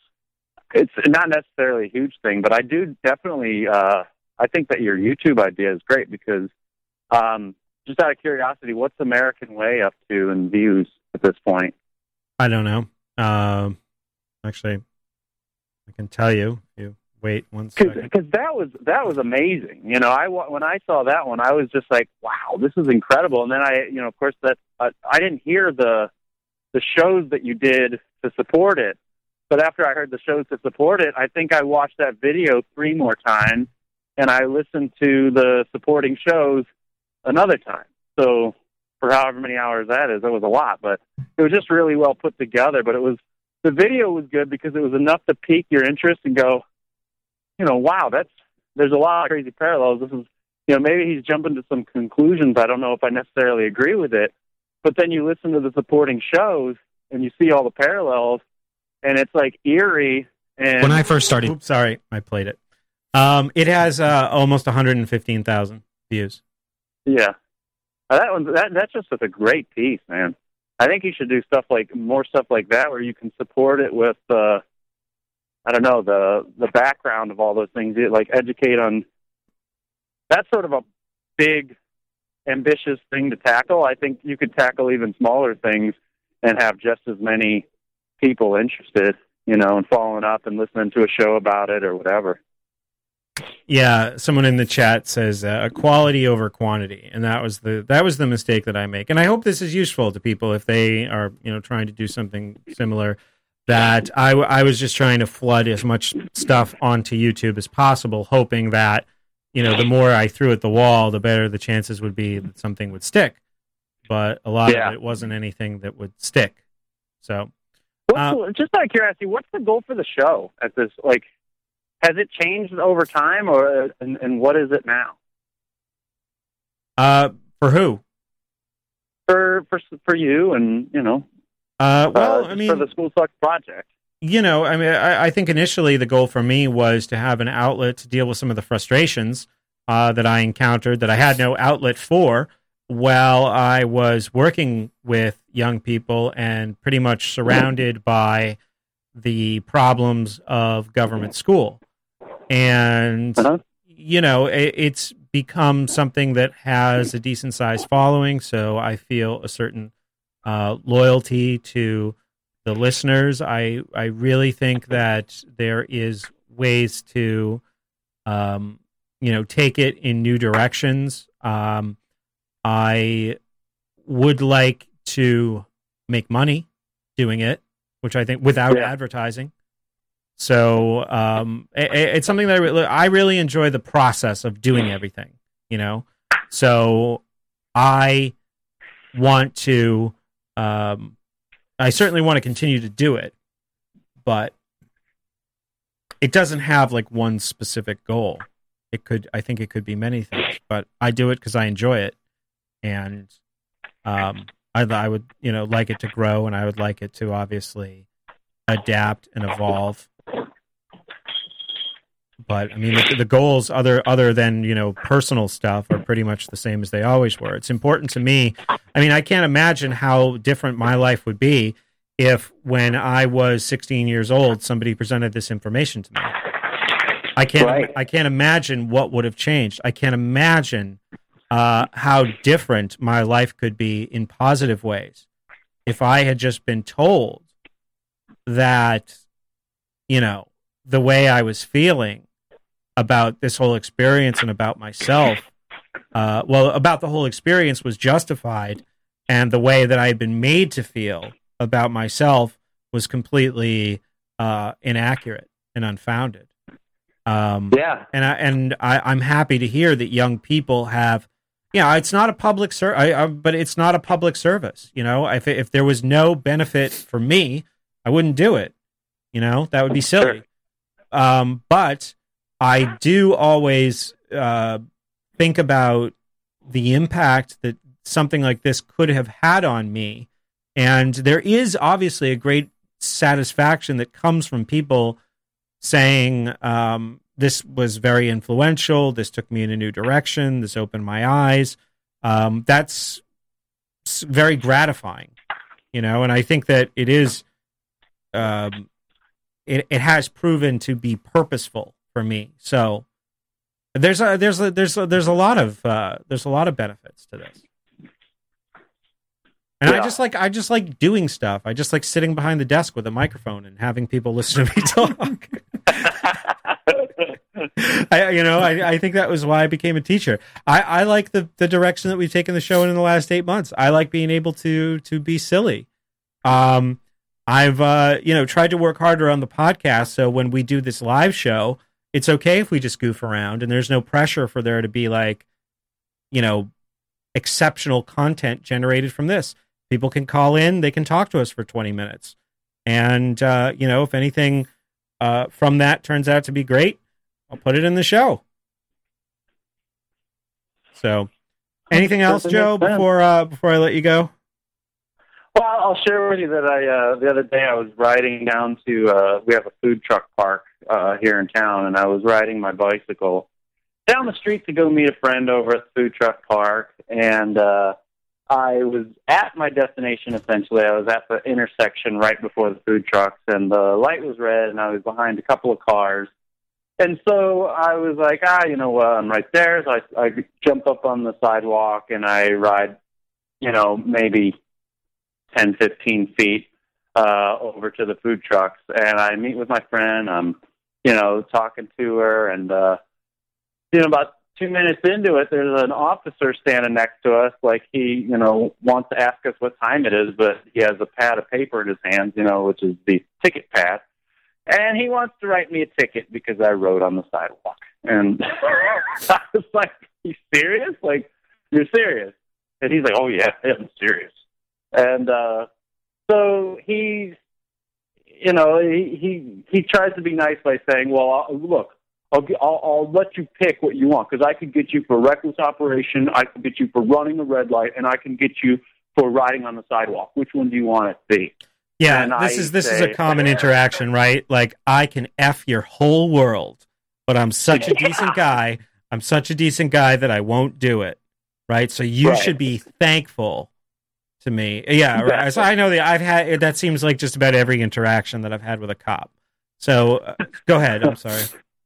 It's not necessarily a huge thing, but I do definitely. Uh, I think that your YouTube idea is great because, um, just out of curiosity, what's American Way up to in views at this point?
I don't know. Um, actually. I can tell you. If you wait one second.
Because that was that was amazing. You know, I when I saw that one, I was just like, "Wow, this is incredible." And then I, you know, of course, that uh, I didn't hear the the shows that you did to support it. But after I heard the shows to support it, I think I watched that video three more times, and I listened to the supporting shows another time. So for however many hours that is, it was a lot. But it was just really well put together. But it was. The video was good because it was enough to pique your interest and go, you know, wow, that's there's a lot of crazy parallels. This is, you know, maybe he's jumping to some conclusions. I don't know if I necessarily agree with it, but then you listen to the supporting shows and you see all the parallels, and it's like eerie. And
when I first started, oops, sorry, I played it. Um, it has uh, almost one hundred fifteen thousand views.
Yeah, uh, that one that that's just a great piece, man. I think you should do stuff like more stuff like that where you can support it with, uh, I don't know, the the background of all those things, like educate on. That's sort of a big, ambitious thing to tackle. I think you could tackle even smaller things and have just as many people interested, you know, and following up and listening to a show about it or whatever.
Yeah, someone in the chat says uh, quality over quantity, and that was the that was the mistake that I make. And I hope this is useful to people if they are, you know, trying to do something similar. That I, I was just trying to flood as much stuff onto YouTube as possible, hoping that, you know, the more I threw at the wall, the better the chances would be that something would stick. But a lot yeah. of it wasn't anything that would stick. So,
uh, just out of curiosity, what's the goal for the show at this? Like, has it changed over time, or and, and what is it now?
Uh, for who?
For for for you, and you know.
Uh, well,
uh,
I mean,
for the School Sucks project.
You know, I mean, I, I think initially the goal for me was to have an outlet to deal with some of the frustrations uh, that I encountered that I had no outlet for while I was working with young people and pretty much surrounded by the problems of government school. And, uh-huh. you know, it, it's become something that has a decent sized following. So I feel a certain uh, loyalty to the listeners. I, I really think that there is ways to, um, you know, take it in new directions. Um, I would like to make money doing it, which I think without yeah. advertising. So um, it, it's something that I, re- I really enjoy the process of doing everything, you know? So I want to, um, I certainly want to continue to do it, but it doesn't have like one specific goal. It could, I think it could be many things, but I do it because I enjoy it. And um, I, I would, you know, like it to grow, and I would like it to obviously adapt and evolve. But I mean, the, the goals, other other than, you know, personal stuff, are pretty much the same as they always were. It's important to me. I mean, I can't imagine how different my life would be if, when I was sixteen years old, somebody presented this information to me. I can't. Right. I can't imagine what would have changed. I can't imagine uh, how different my life could be in positive ways if I had just been told that, you know, the way I was feeling about this whole experience and about myself, uh, well, about the whole experience was justified, and the way that I had been made to feel about myself was completely uh, inaccurate and unfounded. Um,
Yeah.
and I, and I, I'm happy to hear that young people have, yeah, it's not a public ser- I, I, but it's not a public service. You know, if if there was no benefit for me, I wouldn't do it. You know, that would be silly. Um, but I do always uh, think about the impact that something like this could have had on me. And there is obviously a great satisfaction that comes from people saying, um, this was very influential, this took me in a new direction, this opened my eyes. Um, that's very gratifying, you know, and I think that it is, um, it, it has proven to be purposeful for me. So there's a, there's a, there's a, there's a lot of, uh, there's a lot of benefits to this. And yeah. I just like I just like doing stuff. I just like sitting behind the desk with a microphone and having people listen to me talk. I, you know, I, I think that was why I became a teacher. I, I like the, the direction that we've taken the show in, in the last eight months. I like being able to to be silly. Um, I've uh, you know tried to work harder on the podcast, so when we do this live show, it's okay if we just goof around, and there's no pressure for there to be like, you know, exceptional content generated from this. People can call in, they can talk to us for twenty minutes. And, uh, you know, if anything uh, from that turns out to be great, I'll put it in the show. So, anything else, Joe, before uh, before I let you go?
Well, I'll share with you that I uh, the other day I was riding down to, uh, we have a food truck park uh, here in town, and I was riding my bicycle down the street to go meet a friend over at the food truck park, and uh, I was at my destination, essentially. I was at the intersection right before the food trucks, and the light was red, and I was behind a couple of cars. And so I was like, ah, you know what, I'm right there. So I, I jump up on the sidewalk, and I ride, you know, maybe ten, fifteen feet uh, over to the food trucks, and I meet with my friend. I'm, you know, talking to her, and, uh, you know, about two minutes into it, there's an officer standing next to us, like he, you know, wants to ask us what time it is, but he has a pad of paper in his hands, you know, which is the ticket pad, and he wants to write me a ticket because I rode on the sidewalk. And I was like, "Are you serious? Like, you're serious?" And he's like, "Oh yeah, I'm serious." And uh, so he's, you know, he he he tries to be nice by saying, "Well, I'll, look." I'll, I'll, I'll let you pick what you want, because I could get you for reckless operation, I could get you for running a red light, and I can get you for riding on the sidewalk. Which one do you want it to be?
Yeah,
and
this
I
is this
say,
is a common interaction, right? Like, I can F your whole world, but I'm such a decent
yeah.
guy. I'm such a decent guy that I won't do it, right? So you
right.
should be thankful to me. Yeah,
exactly.
right. So I know that I've had, that seems like just about every interaction that I've had with a cop. So uh, go ahead. I'm sorry.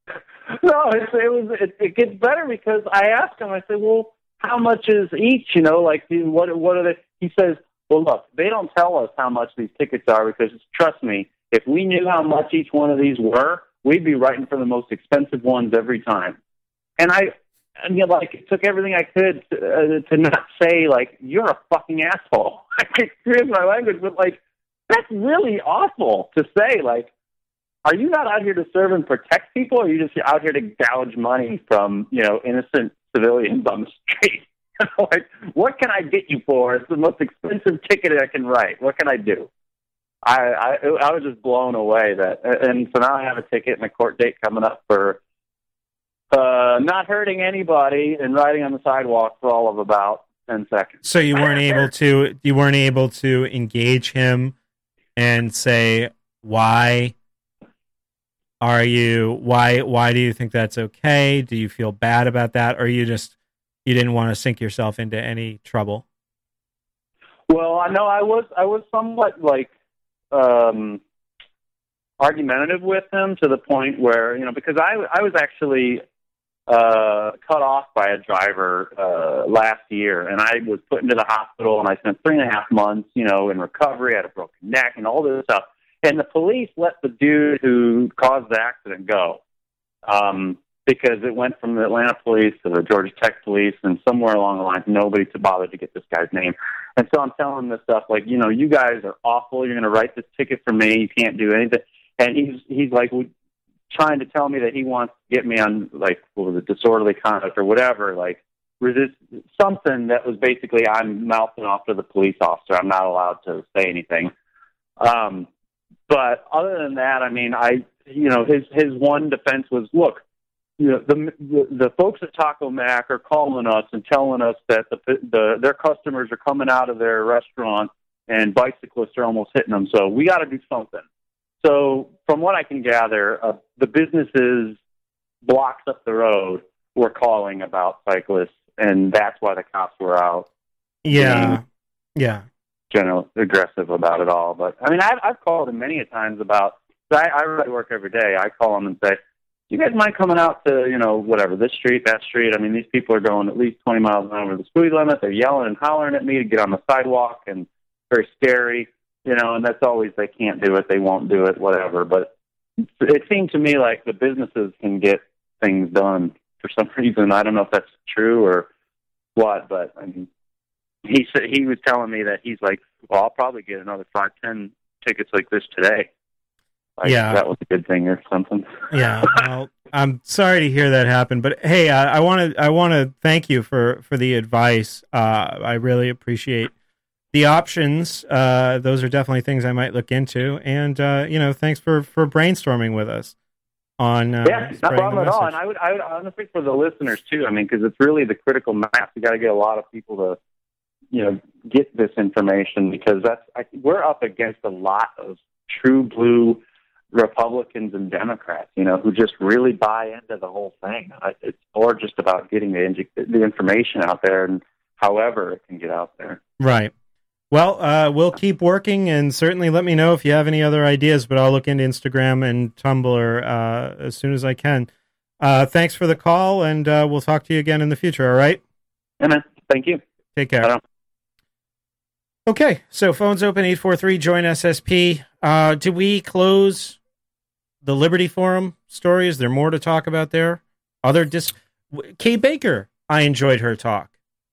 No, it's, it was. It, it gets better because I asked him. I said, "Well, how much is each? You know, like what? What are they?" He says, "Well, look, they don't tell us how much these tickets are because, trust me, if we knew how much each one of these were, we'd be writing for the most expensive ones every time." And I, I mean, like, it took everything I could to, uh, to not say, like, "You're a fucking asshole." I could excuse my language, but like, that's really awful to say, like. Are you not out here to serve and protect people, or are you just out here to gouge money from, you know, innocent civilians on the street? Like, what can I get you for? It's the most expensive ticket I can write. What can I do? I, I I was just blown away that, and so now I have a ticket and a court date coming up for uh, not hurting anybody and riding on the sidewalk for all of about ten seconds.
So you weren't able to you weren't able to engage him and say, why are you why why do you think that's okay? Do you feel bad about that, or you just you didn't want to sink yourself into any trouble?
Well, I know I was I was somewhat like um, argumentative with him to the point where, you know, because I I was actually uh, cut off by a driver uh, last year, and I was put into the hospital, and I spent three and a half months, you know, in recovery. I had a broken neck and all this stuff. And the police let the dude who caused the accident go. Um, because it went from the Atlanta police to the Georgia Tech police, and somewhere along the line, nobody to bother to get this guy's name. And so I'm telling him this stuff like, you know, you guys are awful. You're going to write this ticket for me. You can't do anything. And he's he's like trying to tell me that he wants to get me on, like, what was it, disorderly conduct or whatever, like, resist something that was basically I'm mouthing off to the police officer. I'm not allowed to say anything. Um, but other than that, I mean, I, you know, his, his one defense was, look, you know, the, the the folks at Taco Mac are calling us and telling us that the, the their customers are coming out of their restaurant and bicyclists are almost hitting them. So we got to do something. So from what I can gather, uh, the businesses blocks up the road were calling about cyclists, and that's why the cops were out.
Yeah, yeah.
General aggressive about it all. But I mean, I've, I've called them many a times about. I, I really work every day. I call them and say, "You guys mind coming out to, you know, whatever, this street, that street? I mean, these people are going at least twenty miles an hour over the speed limit. They're yelling and hollering at me to get on the sidewalk, and very scary, you know." And that's always, they can't do it, they won't do it, whatever. But it seemed to me like the businesses can get things done for some reason. I don't know if that's true or what, but I mean, he said he was telling me that he's like, well, I'll probably get another five, ten tickets like this today. Like,
yeah,
that was a good thing or something.
Yeah, well, I'm sorry to hear that happen, but hey, I want to I want to thank you for for the advice. Uh, I really appreciate the options. Uh, those are definitely things I might look into, and uh, you know, thanks for for brainstorming with us on. Uh,
yeah, not a problem at all. And I would I would honestly, for the listeners too. I mean, because it's really the critical mass. You got to get a lot of people to, you know, get this information, because that's I, we're up against a lot of true blue Republicans and Democrats, you know, who just really buy into the whole thing. It's more just about getting the the information out there, and however it can get out there.
Right. Well, uh, we'll keep working, and certainly let me know if you have any other ideas, but I'll look into Instagram and Tumblr uh, as soon as I can. Uh, thanks for the call, and uh, we'll talk to you again in the future, all right?
Yeah, man. Thank you.
Take care. Okay, so phones open, eight four three, join S S P. Uh, did we close the Liberty Forum story? Is there more to talk about there? Other dis- Kay Baker, I enjoyed her talk.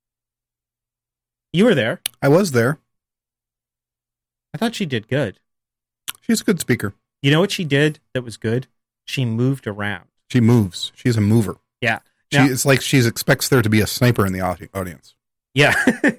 You were there.
I was there.
I thought she did good.
She's a good speaker.
You know what she did that was good? She moved around.
She moves. She's a mover.
Yeah.
She,
now,
it's like she expects there to be a sniper in the audience.
Yeah.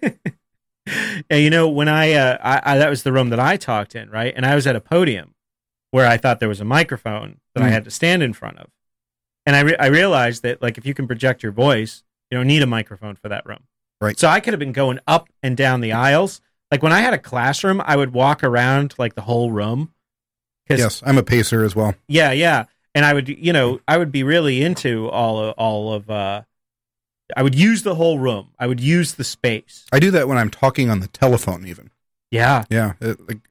And you know, when I, uh, I, I, that was the room that I talked in, right? And I was at a podium where I thought there was a microphone that mm. I had to stand in front of. And I, re- I realized that, like, if you can project your voice, you don't need a microphone for that room.
Right.
So I could have been going up and down the aisles. Like, when I had a classroom, I would walk around, like, the whole room.
Yes, I'm a pacer as well.
Yeah, yeah. And I would, you know, I would be really into all of, all of, uh, I would use the whole room. I would use the space.
I do that when I'm talking on the telephone, even.
Yeah.
Yeah. It, like,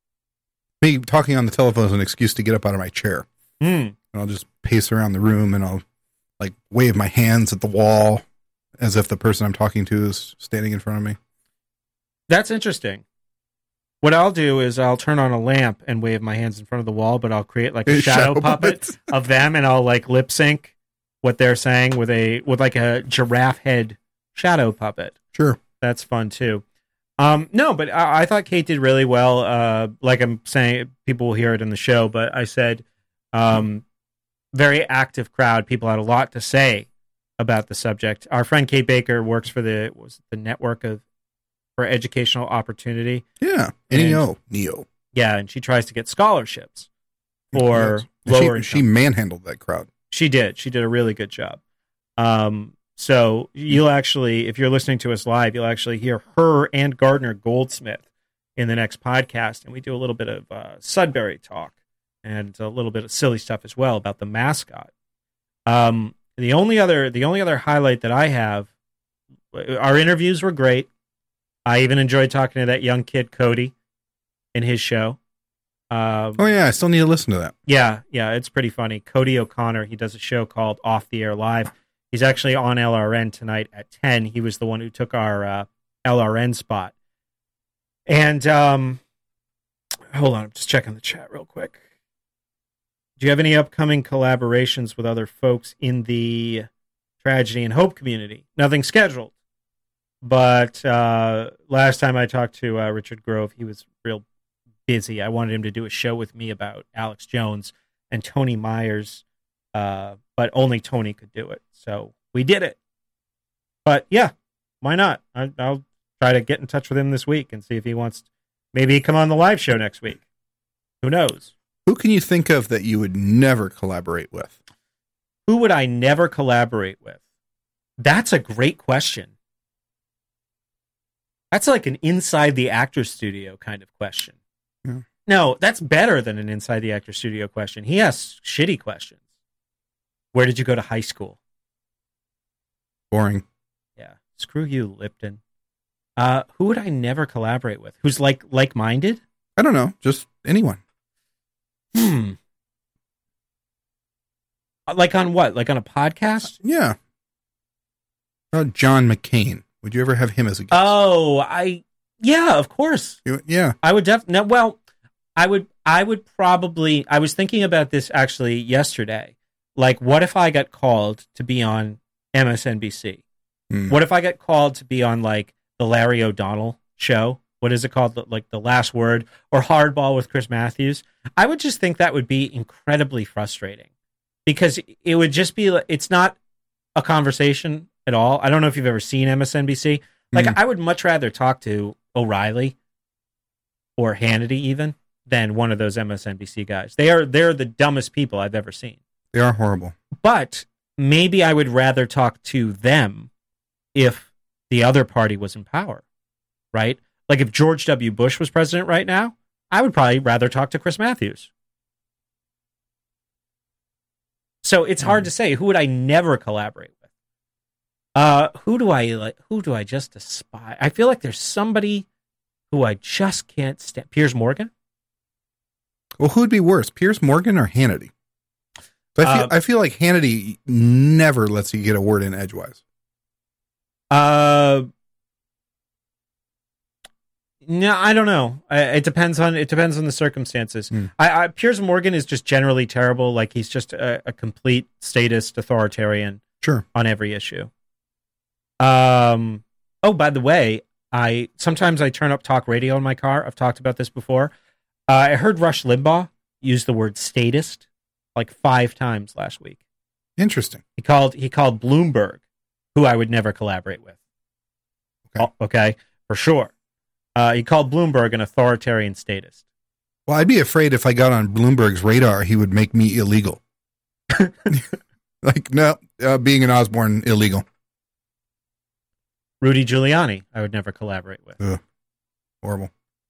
me talking on the telephone is an excuse to get up out of my chair.
Mm.
And I'll just pace around the room, and I'll, like, wave my hands at the wall as if the person I'm talking to is standing in front of me.
That's interesting. What I'll do is I'll turn on a lamp and wave my hands in front of the wall, but I'll create like a shadow, shadow puppet of them, and I'll like lip sync what they're saying with a with like a giraffe head shadow puppet.
Sure,
that's fun too. Um, no, but I, I thought Kate did really well. Uh, like I'm saying, people will hear it in the show, but I said, um, very active crowd. People had a lot to say about the subject. Our friend Kate Baker works for the was it the network of for educational opportunity.
Yeah, N E O, N E O.
Yeah, and she tries to get scholarships for
yes.
lower.
She, she manhandled that crowd.
She did. She did a really good job. Um, so you'll actually, if you're listening to us live, you'll actually hear her and Gardner Goldsmith in the next podcast, and we do a little bit of uh, Sudbury talk and a little bit of silly stuff as well about the mascot. Um, the only other, the only other highlight that I have, our interviews were great. I even enjoyed talking to that young kid Cody in his show. Um,
oh yeah, I still need to listen to that.
Yeah, yeah, it's pretty funny. Cody O'Connor, he does a show called Off the Air Live. He's actually on L R N tonight at ten. He was the one who took our uh, L R N spot. And um, hold on, I'm just checking the chat real quick. Do you have any upcoming collaborations with other folks in the tragedy and hope community? Nothing scheduled. But uh, last time I talked to uh, Richard Grove, he was real busy. I wanted him to do a show with me about Alex Jones and Tony Myers, uh, but only Tony could do it. So we did it. But yeah, why not? I, I'll try to get in touch with him this week and see if he wants to maybe come on the live show next week. Who knows?
Who can you think of that you would never collaborate with?
Who would I never collaborate with? That's a great question. That's like an inside the actor studio kind of question.
Yeah.
No, that's better than an inside the actor studio question. He asks shitty questions. Where did you go to high school?
Boring.
Yeah. Screw you, Lipton. Uh, who would I never collaborate with? Who's like like-minded?
I don't know. Just anyone.
Hmm. Like on what? Like on a podcast?
Yeah. Uh, John McCain. Would you ever have him as a guest?
Oh, I yeah, of course.
You- yeah.
I would definitely. Well, I would. I would probably. I was thinking about this actually yesterday. Like, what if I got called to be on M S N B C?
Hmm.
What if I got called to be on like the Larry O'Donnell show? What is it called? Like The Last Word or Hardball with Chris Matthews? I would just think that would be incredibly frustrating because it would just be. like It's not a conversation at all. I don't know if you've ever seen M S N B C. Like,
Mm.
I would much rather talk to O'Reilly or Hannity even than one of those M S N B C guys. They are they're the dumbest people I've ever seen.
They are horrible.
But maybe I would rather talk to them if the other party was in power, right? Like if George W. Bush was president right now, I would probably rather talk to Chris Matthews. So it's hard to say. Who would I never collaborate with? Uh, who do I like? Who do I just despise? I feel like there's somebody who I just can't stand. Piers Morgan.
Well, who'd be worse, Piers Morgan or Hannity? So I feel
Uh,
I feel like Hannity never lets you get a word in edgewise.
Uh, no, I don't know. I, it depends on it depends on the circumstances.
Hmm.
I, I Piers Morgan is just generally terrible. Like he's just a, a complete statist authoritarian
Sure.
on every issue. Um. Oh, by the way, I sometimes I turn up talk radio in my car. I've talked about this before. Uh, I heard Rush Limbaugh use the word statist like five times last week.
Interesting.
He called he called Bloomberg, who I would never collaborate with.
Okay.
Oh, okay, for sure. Uh, he called Bloomberg an authoritarian statist.
Well, I'd be afraid if I got on Bloomberg's radar, he would make me illegal. Like, no, uh, being an Osborne, illegal.
Rudy Giuliani, I would never collaborate with.
Ugh. Horrible.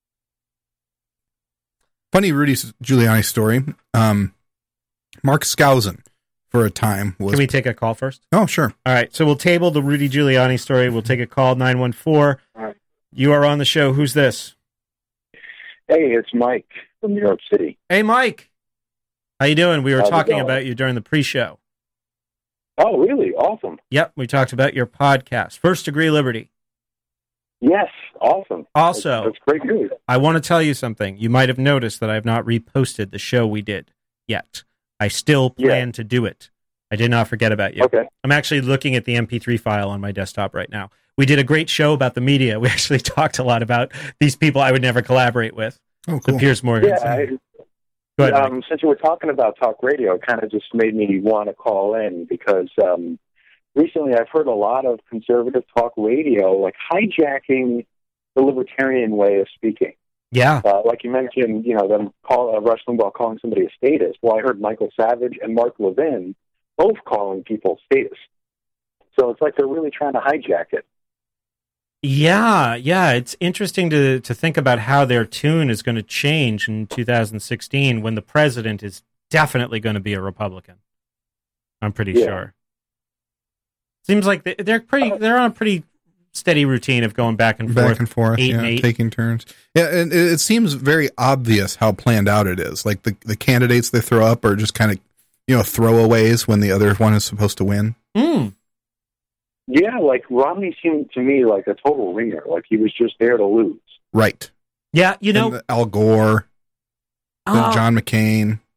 Funny Rudy Giuliani story. Um, Mark Skousen, for a time, was...
Can we take a call first?
Oh, sure.
All right, so we'll table the Rudy Giuliani story. We'll take a call, nine one four. You are on the show. Who's this?
Hey, it's Mike from New York City.
Hey, Mike. How you doing? We were
How's it
talking
going?
about you during the pre-show.
Oh, really? Awesome.
Yep, we talked about your podcast, First Degree Liberty.
Yes, awesome.
Also,
That's, that's great news.
I want to tell you something. You might have noticed that I have not reposted the show we did yet. I still plan
Yeah.
to do it. I did not forget about you.
Okay.
I'm actually looking at the M P three file on my desktop right now. We did a great show about the media. We actually talked a lot about these people I would never collaborate with.
Oh,
The
cool.
Piers Morgan.
Yeah, I,
Go ahead, Mike.
um, since you were talking about talk radio, it kind of just made me want to call in because um, recently I've heard a lot of conservative talk radio like hijacking the libertarian way of speaking.
Yeah.
Uh, like you mentioned, you know, them call uh, Rush Limbaugh calling somebody a statist. Well, I heard Michael Savage and Mark Levin both calling people statists. So it's like they're really trying to hijack it.
Yeah, yeah. It's interesting to, to think about how their tune is going to change in two thousand sixteen when the president is definitely going to be a Republican. I'm pretty
Yeah.
sure. Seems like they- they're pretty. They're on a pretty steady routine of going back and forth.
Back and forth,
eight
yeah,
and eight.
taking turns. Yeah, and it, it seems very obvious how planned out it is. Like the, the candidates they throw up are just kind of, you know, throwaways when the other one is supposed to win.
Mm.
Yeah, like Romney seemed to me like a total ringer. Like he was just there to lose.
Right.
Yeah, you know,
And the Al Gore, the
uh,
John McCain.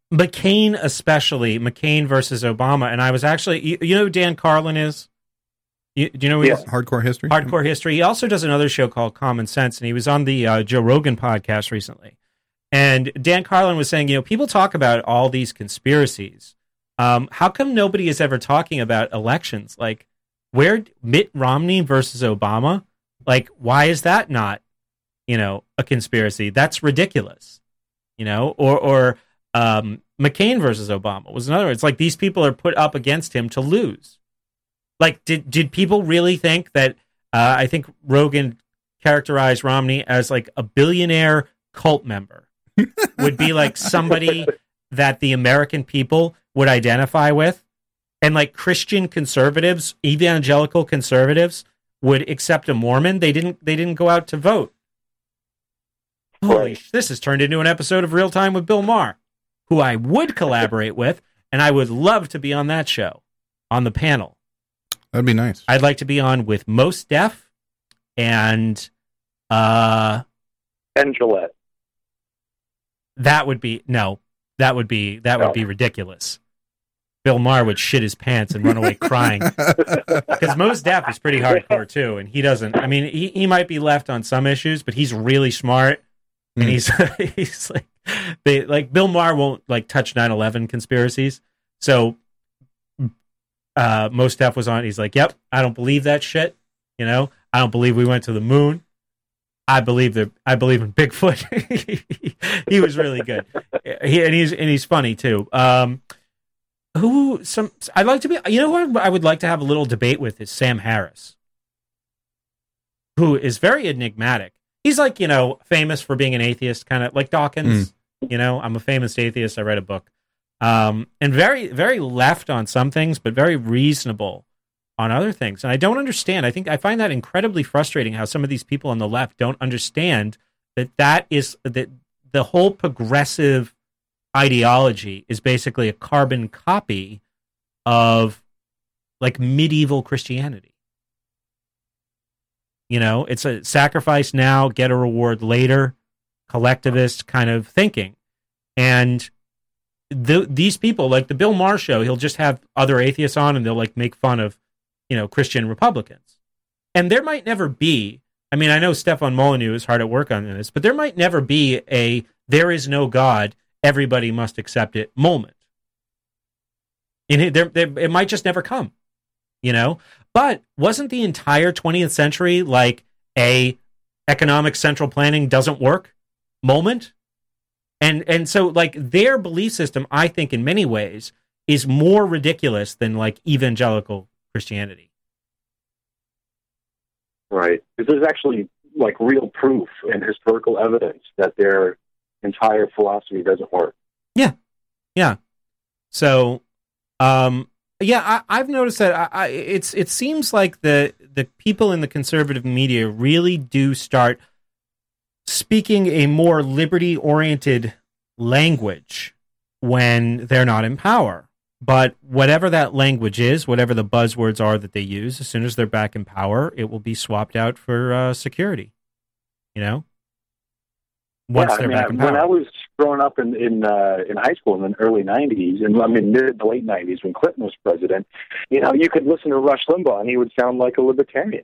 McCain especially, McCain versus Obama. And I was actually, you, you know who Dan Carlin is? You, do you know who he is?
Hardcore History.
Hardcore History. He also does another show called Common Sense, and he was on the uh, Joe Rogan podcast recently. And Dan Carlin was saying, you know, people talk about all these conspiracies. Um, how come nobody is ever talking about elections? Like, where Mitt Romney versus Obama? Like, why is that not, you know, a conspiracy? That's ridiculous. You know, or or um, McCain versus Obama was another. It's like these people are put up against him to lose. Like, did did people really think that? Uh, I think Rogan characterized Romney as like a billionaire cult member. Would be like somebody that the American people would identify with, and like Christian conservatives, evangelical conservatives would accept a Mormon. They didn't. They didn't go out to vote. Holy, sh- this has turned into an episode of Real Time with Bill Maher, who I would collaborate with, and I would love to be on that show, on the panel.
That'd be nice.
I'd like to be on with Mos Def and uh,
and Gillette.
That would be no. That would be that would
No.
be ridiculous. Bill Maher would shit his pants and run away crying, because Mos Def is pretty hardcore too, and he doesn't. I mean, he, he might be left on some issues, but he's really smart, and
Mm.
he's he's like they like Bill Maher won't like touch nine eleven conspiracies. So uh, Mos Def was on. He's like, "Yep, I don't believe that shit. You know, I don't believe we went to the moon. I believe that I believe in Bigfoot." He was really good, he, and he's and he's funny too. Um, who some I'd like to be, you know, who I would like to have a little debate with is Sam Harris, who is very enigmatic. He's like, you know, famous for being an atheist, kind of like Dawkins. Mm. You know, I'm a famous atheist. I read a book, um, and very very left on some things, but very reasonable on other things. And I don't understand. I think I find that incredibly frustrating how some of these people on the left don't understand that that is that the whole progressive ideology is basically a carbon copy of like medieval Christianity. You know, it's a sacrifice now, get a reward later, collectivist kind of thinking. And the, these people, like the Bill Maher show, he'll just have other atheists on and they'll like make fun of, you know, Christian Republicans. And there might never be, I mean, I know Stefan Molyneux is hard at work on this, but there might never be a there is no God, everybody must accept it moment. And it, there, there, it might just never come, you know? But wasn't the entire twentieth century like a economic central planning doesn't work moment? And and so like their belief system, I think in many ways, is more ridiculous than like evangelical Christianity.
Right. Because there's actually like real proof and historical evidence that their entire philosophy doesn't work.
Yeah. Yeah. So, um, yeah, I, I've noticed that I, I, it's it seems like the the people in the conservative media really do start speaking a more liberty-oriented language when they're not in power. But whatever that language is, whatever the buzzwords are that they use, as soon as they're back in power, it will be swapped out for uh, security. You know, once
yeah,
they're
I mean,
back in power.
when I was growing up in in, uh, in high school in the early nineties, and I mean mid to late nineties when Clinton was president, you know, you could listen to Rush Limbaugh and he would sound like a libertarian.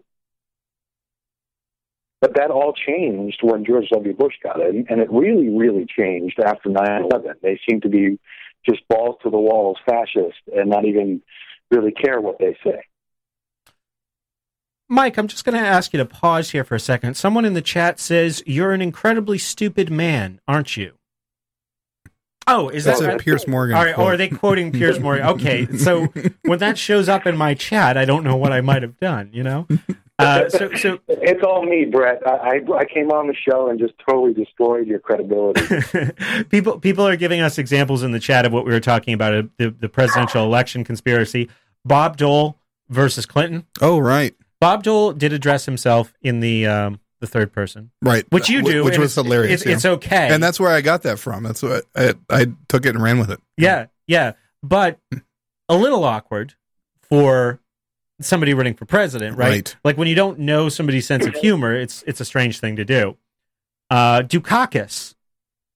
But that all changed when George W. Bush got in, and it really, really changed after nine eleven. They seem to be just balls to the walls fascist and not even really care what they say.
Mike, I'm just going to ask you to pause here for a second. Someone in the chat says, you're an incredibly stupid man, aren't you? Oh, is
That's
that
a Piers Morgan
All right,
quote.
or are they quoting Piers Morgan? Okay, so when that shows up in my chat, I don't know what I might have done, you know? Uh, so, so
It's all me, Brett. I, I, I came on the show and just totally destroyed your credibility.
people people are giving us examples in the chat of what we were talking about, uh, the, the presidential election conspiracy. Bob Dole versus Clinton.
Oh, right.
Bob Dole did address himself in the um, the third person.
Right.
Which you do.
Which
and
was
it's,
hilarious.
It's,
yeah.
it's okay.
And that's where I got that from. That's what I, I took it and ran with it.
Yeah, yeah. But a little awkward for somebody running for president, right?
Right.
Like when you don't know somebody's sense of humor, it's it's a strange thing to do. Uh, Dukakis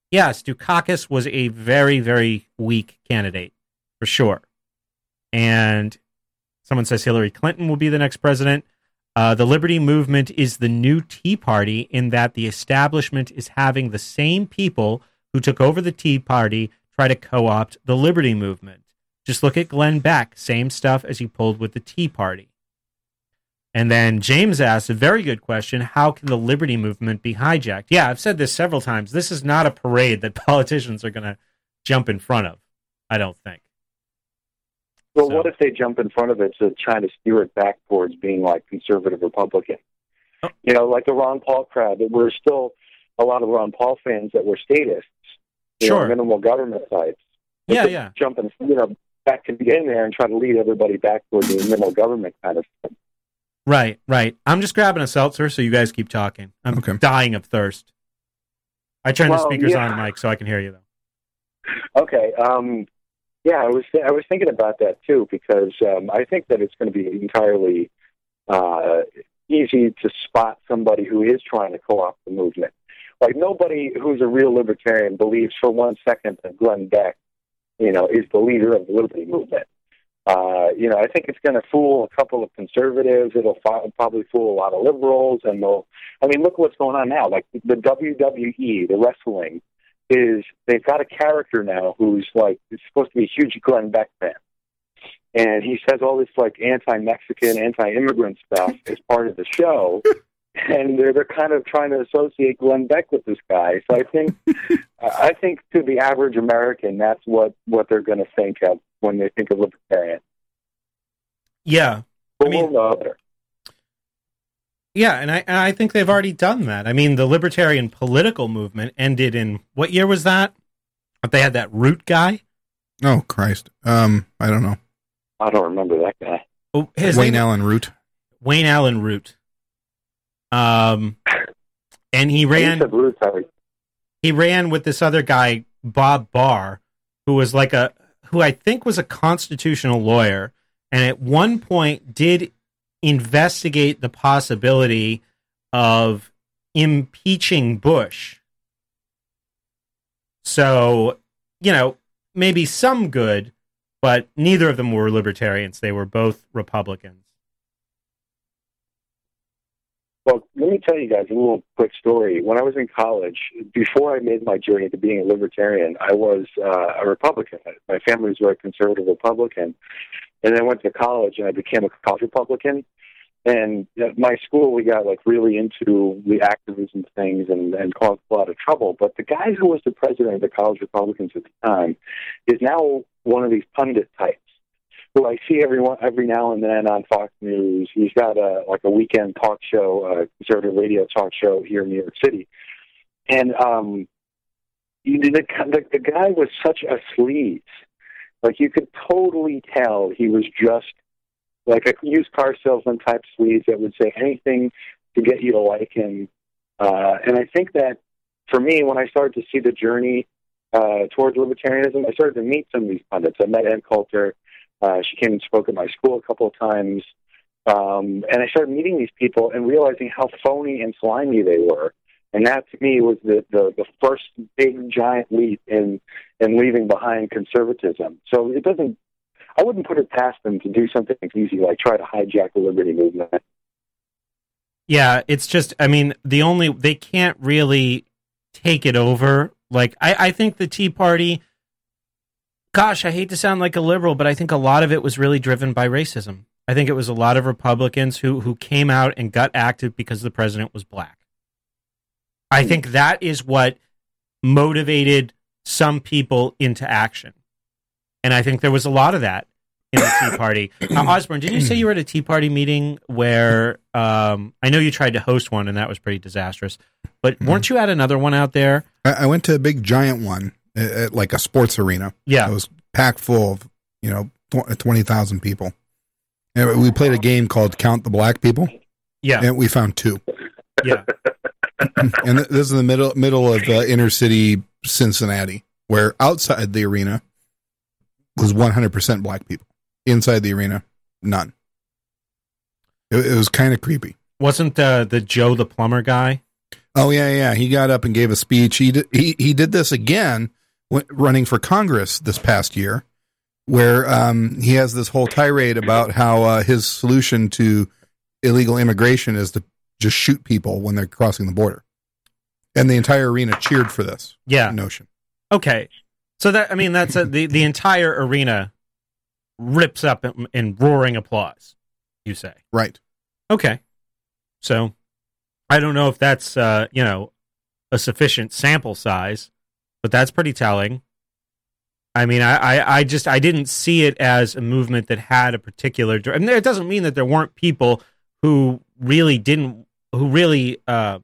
yes, Dukakis was a very, very weak candidate, for sure. And someone says Hillary Clinton will be the next president. Uh, the Liberty Movement is the new Tea Party in that the establishment is having the same people who took over the Tea Party try to co-opt the Liberty Movement. Just look at Glenn Beck, same stuff as he pulled with the Tea Party. And then James asked a very good question, how can the Liberty Movement be hijacked? Yeah, I've said this several times. This is not a parade that politicians are going to jump in front of, I don't think.
Well,
So-
what if they jump in front of it to try to steer it back towards being like conservative Republican?
Oh.
You know, like the Ron Paul crowd. There were still a lot of Ron Paul fans that were statists, you
Sure.
know, minimal government types. They
Yeah,
could
yeah.
Jump and you know back to get in there and try to lead everybody back towards the minimal government kind of thing.
Right, right. I'm just grabbing a seltzer, so you guys keep talking. I'm
Okay.
dying of thirst. I turned the
Well,
speakers
yeah.
on, Mike, so I can hear you, though.
Okay. Um, yeah, I was I was thinking about that too because um, I think that it's going to be entirely uh, easy to spot somebody who is trying to co-opt the movement. Like nobody who's a real libertarian believes for one second that Glenn Beck, you know, is the leader of the Liberty Movement. Uh, you know, I think it's going to fool a couple of conservatives. It'll fo- probably fool a lot of liberals, and they'll. I mean, look what's going on now. Like the W W E, the wrestling, is they've got a character now who's like is supposed to be a huge Glenn Beck fan, and he says all this like anti-Mexican, anti-immigrant stuff as part of the show. And they're they're kind of trying to associate Glenn Beck with this guy. So I think I think to the average American, that's what, what they're going to think of when they think of libertarian.
Yeah.
But
I mean-
we'll know better.
Yeah, and I and I think they've already done that. I mean, the libertarian political movement ended in, what year was that? But they had that Root guy.
Oh, Christ. Um, I don't know.
I don't remember that guy.
Oh, his
Wayne
name-
Allen Root.
Wayne Allen Root. Um, and he
He
ran.
said Ruth, I-
he ran with this other guy, Bob Barr, who was like a, who I think was a constitutional lawyer, and at one point did investigate the possibility of impeaching Bush. So, you know, maybe some good, but neither of them were libertarians. They were both Republicans.
Well, let me tell you guys a little quick story. When I was in college, before I made my journey to being a libertarian, I was uh, a Republican. My family was very conservative Republican. And then I went to college and I became a college Republican. And at my school, we got like really into the activism things and, and caused a lot of trouble. But the guy who was the president of the college Republicans at the time is now one of these pundit types who I see every one, every now and then on Fox News. He's got a like a weekend talk show, a conservative radio talk show here in New York City. And um, the, the, the guy was such a sleaze. Like you could totally tell he was just like a used car salesman type sleaze that would say anything to get you to like him. Uh, and I think that for me, when I started to see the journey uh, towards libertarianism, I started to meet some of these pundits. I met Ann Coulter. Uh, she came and spoke at my school a couple of times. Um, and I started meeting these people and realizing how phony and slimy they were. And that, to me, was the, the, the first big, giant leap in, in leaving behind conservatism. So it doesn't, I wouldn't put it past them to do something easy like try to hijack the liberty movement.
Yeah, it's just, I mean, the only, they can't really take it over. Like, I, I think the Tea Party, gosh, I hate to sound like a liberal, but I think a lot of it was really driven by racism. I think it was a lot of Republicans who, who came out and got active because the president was black. I think that is what motivated some people into action. And I think there was a lot of that in the Tea Party. Uh, Osborne, didn't you say you were at a Tea Party meeting where, um, I know you tried to host one and that was pretty disastrous, but
Mm-hmm.
weren't you at another one out there?
I, I went to a big giant one at, at like a sports arena.
Yeah.
It was packed full of, you know, twenty thousand people. And we played a game called Count the Black People.
Yeah.
And we found two.
Yeah.
And th- this is the middle middle of uh, inner city Cincinnati, where outside the arena was one hundred percent black people. Inside the arena, none. It, it was kind of creepy.
Wasn't the, the Joe the plumber guy?
Oh yeah, yeah. He got up and gave a speech. He did, he he did this again w- running for Congress this past year, where um, he has this whole tirade about how uh, his solution to illegal immigration is to just shoot people when they're crossing the border, and the entire arena cheered for this.
Yeah.
Notion.
Okay, so that I mean that's a, the the entire arena rips up in, in roaring applause. You say
Right.
okay, so. I don't know if that's, uh, you know, a sufficient sample size, but that's pretty telling. I mean, I, I, I just, I didn't see it as a movement that had a particular, and it doesn't mean that there weren't people who really didn't, who really uh,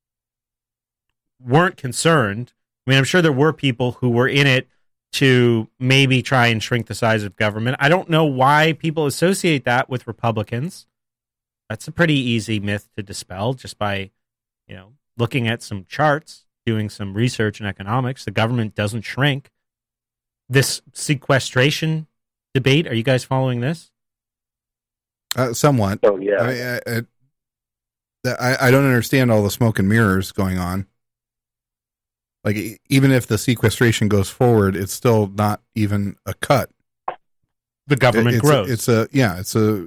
weren't concerned. I mean, I'm sure there were people who were in it to maybe try and shrink the size of government. I don't know why people associate that with Republicans. That's a pretty easy myth to dispel just by, you know, looking at some charts, doing some research in economics. The government doesn't shrink. This sequestration debate, are you guys following this?
Uh, somewhat.
Oh yeah.
I, mean, I, I I don't understand all the smoke and mirrors going on. Like even if the sequestration goes forward, it's still not even a cut.
The government
it, it's
grows.
A, it's a yeah. It's a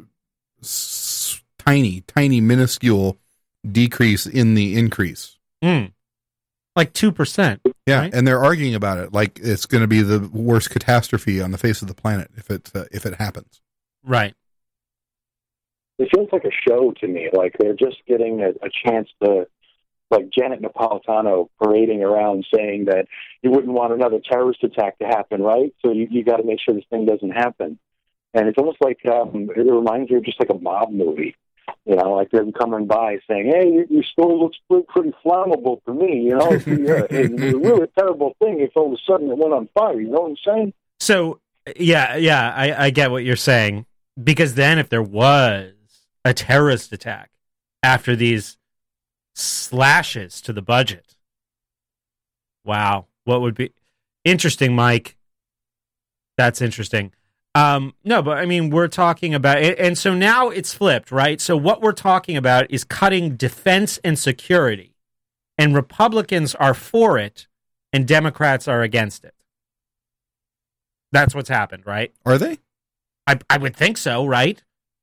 tiny, tiny, minuscule decrease in the increase.
Mm. Like two percent.
Yeah,
right?
And they're arguing about it like it's going to be the worst catastrophe on the face of the planet if it uh, if it happens.
Right.
It feels like a show to me. Like they're just getting a, a chance to, like Janet Napolitano parading around saying that you wouldn't want another terrorist attack to happen, right? So you, you got to make sure this thing doesn't happen. And it's almost like um, it reminds you of just like a mob movie. You know, like them coming by saying, "Hey, your, your store looks pretty, pretty flammable to me." You know, it's, uh, it's a really terrible thing if all of a sudden it went on fire. You know what I'm saying?
So, yeah, yeah, I, I get what you're saying. Because then if there was a terrorist attack after these slashes to the budget, wow, what would be interesting, Mike? That's interesting. Um, no, but I mean, we're talking about it. And so now it's flipped, right? So what we're talking about is cutting defense and security. And Republicans are for it, and Democrats are against it. That's what's happened, right?
Are they?
I, I would think so, right?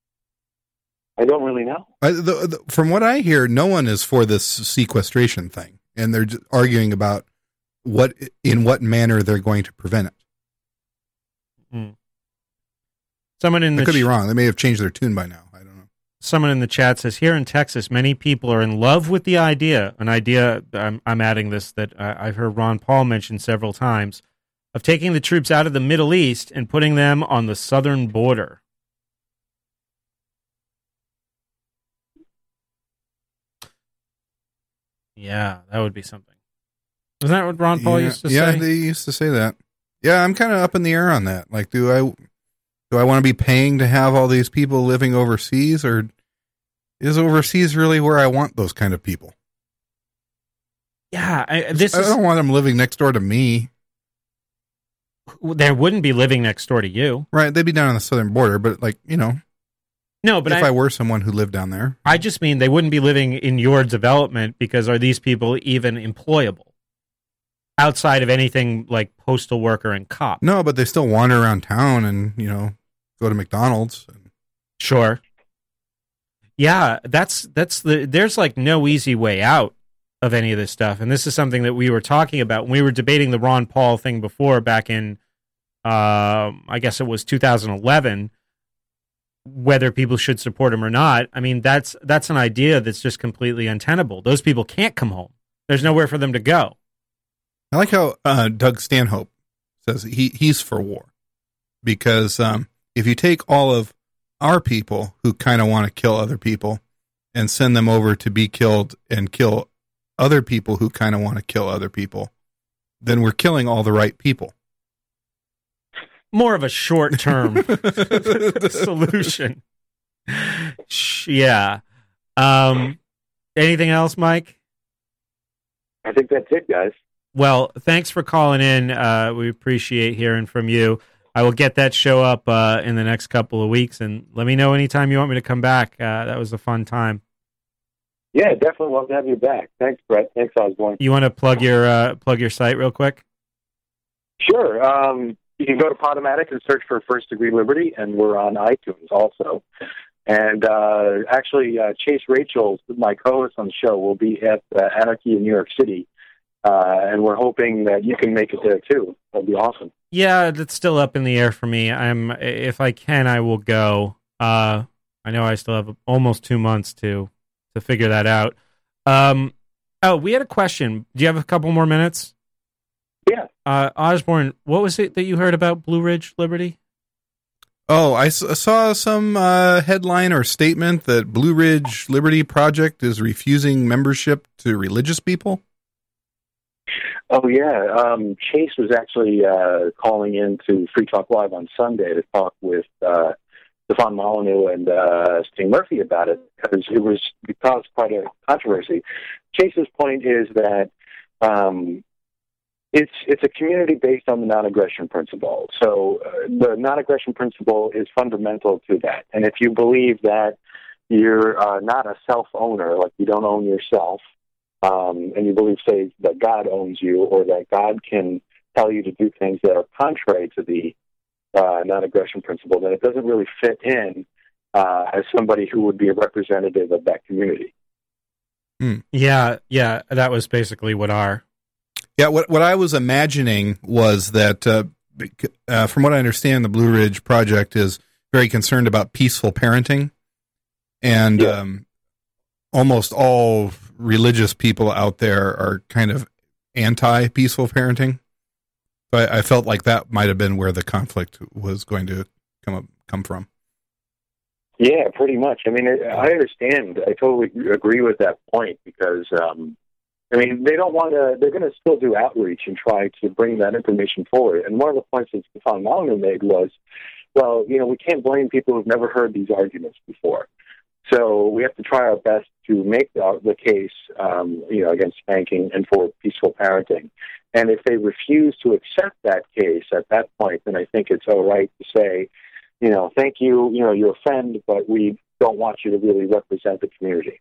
I don't really know.
I, the, the, from what I hear, no one is for this sequestration thing, and they're just arguing about what in what manner they're going to prevent it.
Hmm. Someone in
I
the
could
ch-
be wrong. They may have changed their tune by now. I don't know.
Someone in the chat says, here in Texas, many people are in love with the idea, an idea, I'm, I'm adding this, that I, I've heard Ron Paul mention several times, of taking the troops out of the Middle East and putting them on the southern border. Yeah, that would be something. Isn't that what Ron Paul
yeah,
used to
yeah,
say?
they used to say that. Yeah, I'm kind of up in the air on that. Like, do I do I want to be paying to have all these people living overseas, or is overseas really where I want those kind of people?
Yeah, I, this
I
is,
don't want them living next door to me.
They wouldn't be living next door to you.
Right, they'd be down on the southern border, but like, you know,
No, but
if
I,
I were someone who lived down there.
I just mean they wouldn't be living in your development, because are these people even employable outside of anything like postal worker and cop?
No, but they still wander around town and, you know, go to McDonald's.
Sure. Yeah, that's that's the there's like no easy way out of any of this stuff. And this is something that we were talking about when we were debating the Ron Paul thing before, back in uh, I guess it was two thousand eleven, whether people should support him or not. I mean, that's that's an idea that's just completely untenable. Those people can't come home. There's nowhere for them to go.
I like how uh, Doug Stanhope says he, he's for war, because um, if you take all of our people who kind of want to kill other people and send them over to be killed and kill other people who kind of want to kill other people, then we're killing all the right people.
More of a short-term solution. Yeah. Um, anything else, Mike?
I think that's it, guys.
Well, thanks for calling in. Uh, we appreciate hearing from you. I will get that show up uh, in the next couple of weeks, and let me know anytime you want me to come back. Uh, that was a fun time.
Yeah, definitely love to have you back. Thanks, Brett. Thanks, Osborne.
You want to plug your uh, plug your site real quick?
Sure. Um, you can go to Podomatic and search for First Degree Liberty, and we're on iTunes also. And uh, actually, uh, Chase Rachel, my co-host on the show, will be at uh, Anarchy in New York City, uh, and we're hoping that you can make it there too. That'd be awesome.
Yeah, that's still up in the air for me. I'm if I can, I will go. Uh, I know I still have almost two months to to figure that out. Um, oh, we had a question. Do you have a couple more minutes?
Yeah.
Uh, Osborne, what was it that you heard about Blue Ridge Liberty?
Oh, I s- saw some uh, headline or statement that Blue Ridge Liberty Project is refusing membership to religious people.
Oh, yeah. Um, Chase was actually uh, calling in to Free Talk Live on Sunday to talk with uh, Stefan Molyneux and uh, Sting Murphy about it, because it was it caused quite a controversy. Chase's point is that um, it's it's a community based on the non-aggression principle. So uh, the non-aggression principle is fundamental to that. And if you believe that you're uh, not a self-owner, like you don't own yourself, um, and you believe, say, that God owns you, or that God can tell you to do things that are contrary to the uh, non-aggression principle, then it doesn't really fit in uh, as somebody who would be a representative of that community.
Hmm.
Yeah, yeah, that was basically what our...
Yeah, what what I was imagining was that, uh, uh, from what I understand, the Blue Ridge Project is very concerned about peaceful parenting, and
Yeah.
um, almost all religious people out there are kind of anti-peaceful parenting. So I, I felt like that might have been where the conflict was going to come up, come from.
Yeah, pretty much. I mean, I understand. I totally agree with that point, because, um, I mean, they don't want to, they're going to still do outreach and try to bring that information forward. And one of the points that Stefan Molyneux made was, well, you know, we can't blame people who've never heard these arguments before. So we have to try our best to make the, the case, um, you know, against spanking and for peaceful parenting. And if they refuse to accept that case at that point, then I think it's all right to say, you know, thank you, you know, you're a friend, but we don't want you to really represent the community.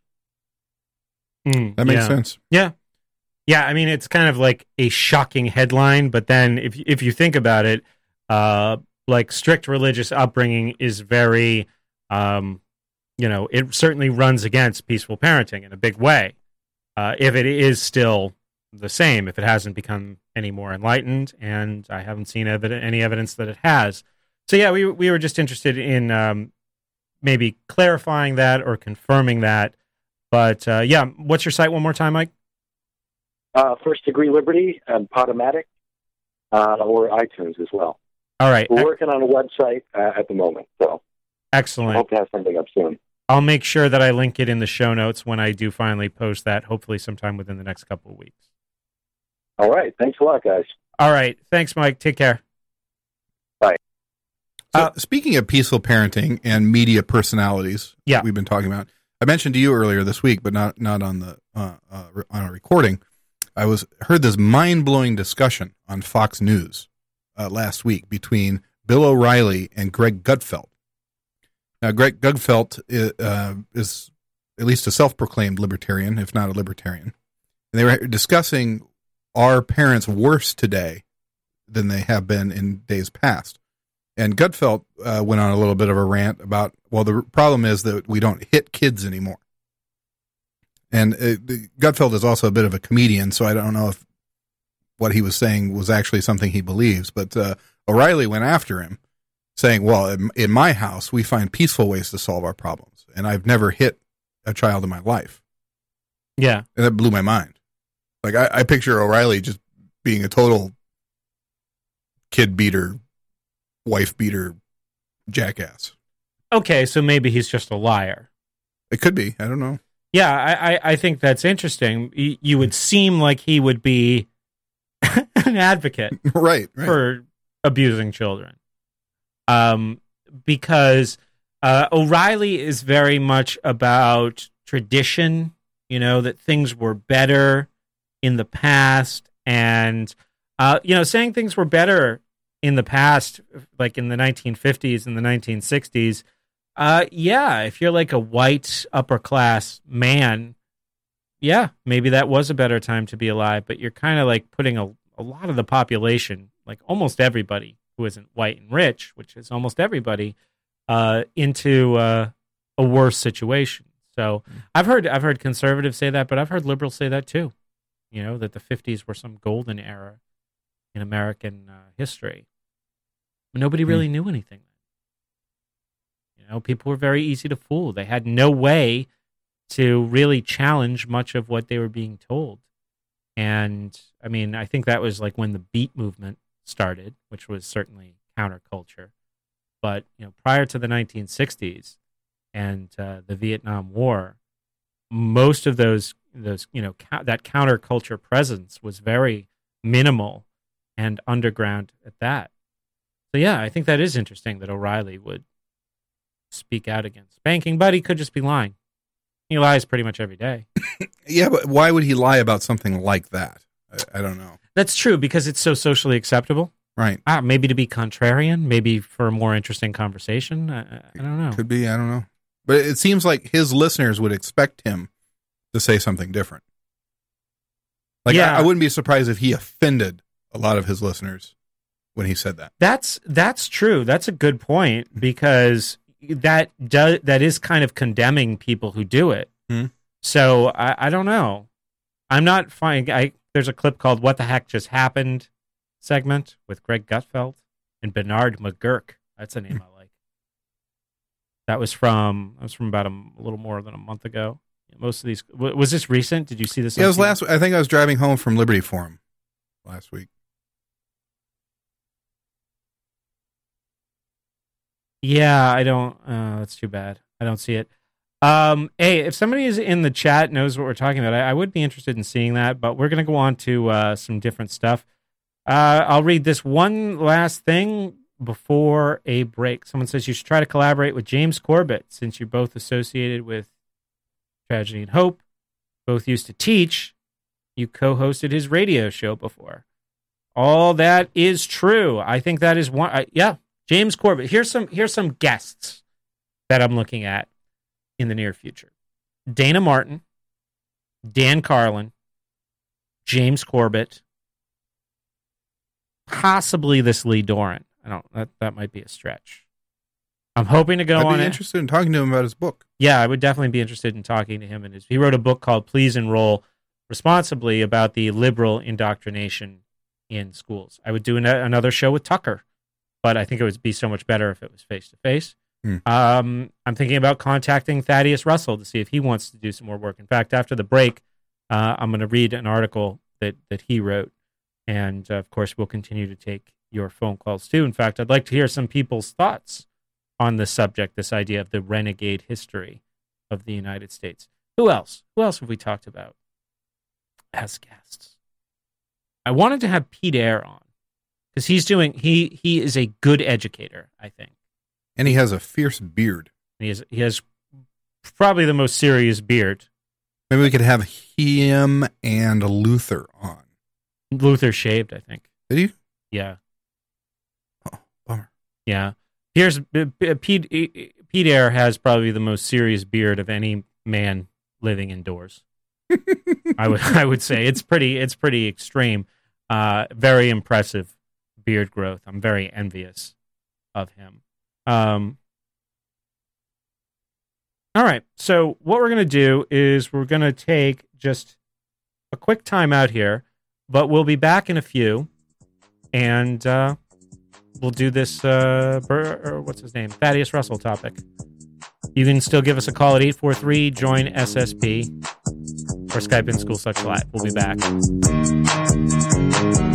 Mm,
That makes
yeah.
sense.
Yeah. Yeah, I mean, it's kind of like a shocking headline, but then if if you think about it, uh, like strict religious upbringing is very, um, you know, it certainly runs against peaceful parenting in a big way. Uh, if it is still the same, if it hasn't become any more enlightened, and I haven't seen evid- any evidence that it has. So yeah, we we were just interested in um, maybe clarifying that or confirming that. But uh, yeah, what's your site one more time, Mike?
Uh, First Degree Liberty and Podomatic, uh, or iTunes as well.
All right.
We're working on a website uh, at the moment, so I
Excellent.
hope to have something up soon.
I'll make sure that I link it in the show notes when I do finally post that, hopefully sometime within the next couple of weeks.
All right. Thanks a lot, guys.
All right. Thanks, Mike. Take care.
Bye.
So,
Uh,
speaking of peaceful parenting and media personalities,
Yeah.
that we've been talking about. I mentioned to you earlier this week, but not not on the uh, uh, on a recording. I was heard this mind blowing discussion on Fox News uh, last week between Bill O'Reilly and Greg Gutfeld. Now, Greg Gutfeld is, uh, is at least a self proclaimed libertarian, if not a libertarian, and they were discussing, are parents worse today than they have been in days past? And Gutfeld uh, went on a little bit of a rant about, well, the problem is that we don't hit kids anymore. And uh, Gutfeld is also a bit of a comedian, so I don't know if what he was saying was actually something he believes. But uh, O'Reilly went after him, saying, well, in, in my house, we find peaceful ways to solve our problems. And I've never hit a child in my life.
Yeah.
And that blew my mind. Like, I, I picture O'Reilly just being a total kid beater, wife beater, jackass.
Okay, so maybe he's just a liar.
It could be. I don't know.
Yeah, I, I, I think that's interesting. You, you would seem like he would be an advocate
right, right.
for abusing children. Um, because uh, O'Reilly is very much about tradition, you know, that things were better in the past. And, uh, you know, saying things were better in the past, like in the nineteen fifties and the nineteen sixties, uh, yeah, if you're like a white upper class man yeah, maybe that was a better time to be alive, but you're kind of like putting a, a lot of the population, like almost everybody who isn't white and rich, which is almost everybody, uh, into uh, a worse situation. So mm. I've heard I've heard conservatives say that, but I've heard liberals say that too. You know, that the fifties were some golden era in American uh, history. Nobody really mm. knew anything. You know, people were very easy to fool. They had no way to really challenge much of what they were being told. And, I mean, I think that was like when the Beat movement started, which was certainly counterculture. But, you know, prior to the nineteen sixties and uh, the Vietnam War, most of those, those you know, ca- that counterculture presence was very minimal and underground at that. So, yeah, I think that is interesting that O'Reilly would speak out against spanking, but he could just be lying. He lies pretty much every day.
Yeah, but why would he lie about something like that? I, I don't know.
That's true, because it's so socially acceptable.
Right.
Ah, maybe to be contrarian, maybe for a more interesting conversation. I, I don't know.
Could be, I don't know. But it seems like his listeners would expect him to say something different. Like,
yeah.
I, I wouldn't be surprised if he offended a lot of his listeners when he said that.
That's that's true. That's a good point, because that does that is kind of condemning people who do it.
Hmm.
So I, I don't know. I'm not fine. I there's a clip called "What the Heck Just Happened" segment with Greg Gutfeld and Bernard McGurk. That's a name I like. That was from that was from about a, a little more than a month ago. Most of these was this recent? Did you see this?
Yeah, it was last. I think I was driving home from Liberty Forum last week.
Yeah, I don't. Uh, that's too bad. I don't see it. Um, hey, if somebody is in the chat knows what we're talking about, I, I would be interested in seeing that. But we're going to go on to uh, some different stuff. Uh, I'll read this one last thing before a break. Someone says you should try to collaborate with James Corbett, since you're both associated with Tragedy and Hope. Both used to teach. You co-hosted his radio show before. All that is true. I think that is one. I, yeah. James Corbett. Here's some here's some guests that I'm looking at in the near future. Dana Martin, Dan Carlin, James Corbett, possibly this Lee Doran. I don't that, that might be a stretch. I'm hoping to go
I'd
on
be
it.
interested in talking to him about his book.
Yeah, I would definitely be interested in talking to him. And his, he wrote a book called Please Enroll Responsibly about the liberal indoctrination in schools. I would do an, another show with Tucker, but I think it would be so much better if it was face-to-face.
Hmm.
Um, I'm thinking about contacting Thaddeus Russell to see if he wants to do some more work. In fact, after the break, uh, I'm going to read an article that, that he wrote. And, uh, of course, we'll continue to take your phone calls, too. In fact, I'd like to hear some people's thoughts on this subject, this idea of the renegade history of the United States. Who else? Who else have we talked about as guests? I wanted to have Pete Eyre on, because he's doing, he he is a good educator, I think.
And he has a fierce beard.
He has, he has probably the most serious beard.
Maybe we could have him and Luther on.
Luther shaved, I think.
Did you?
Yeah.
Oh, bummer.
Yeah. Here's uh, Pete. Pete Eyre has probably the most serious beard of any man living indoors. I would I would say it's pretty it's pretty extreme. Uh, very impressive beard growth. I'm very envious of him. Um, all right. So what we're gonna do is we're gonna take just a quick time out here, but we'll be back in a few, and. Uh, We'll do this, uh, Bur- or what's his name? Thaddeus Russell topic. You can still give us a call at eight four three, join S S P, or Skype in School Such Live. We'll be back.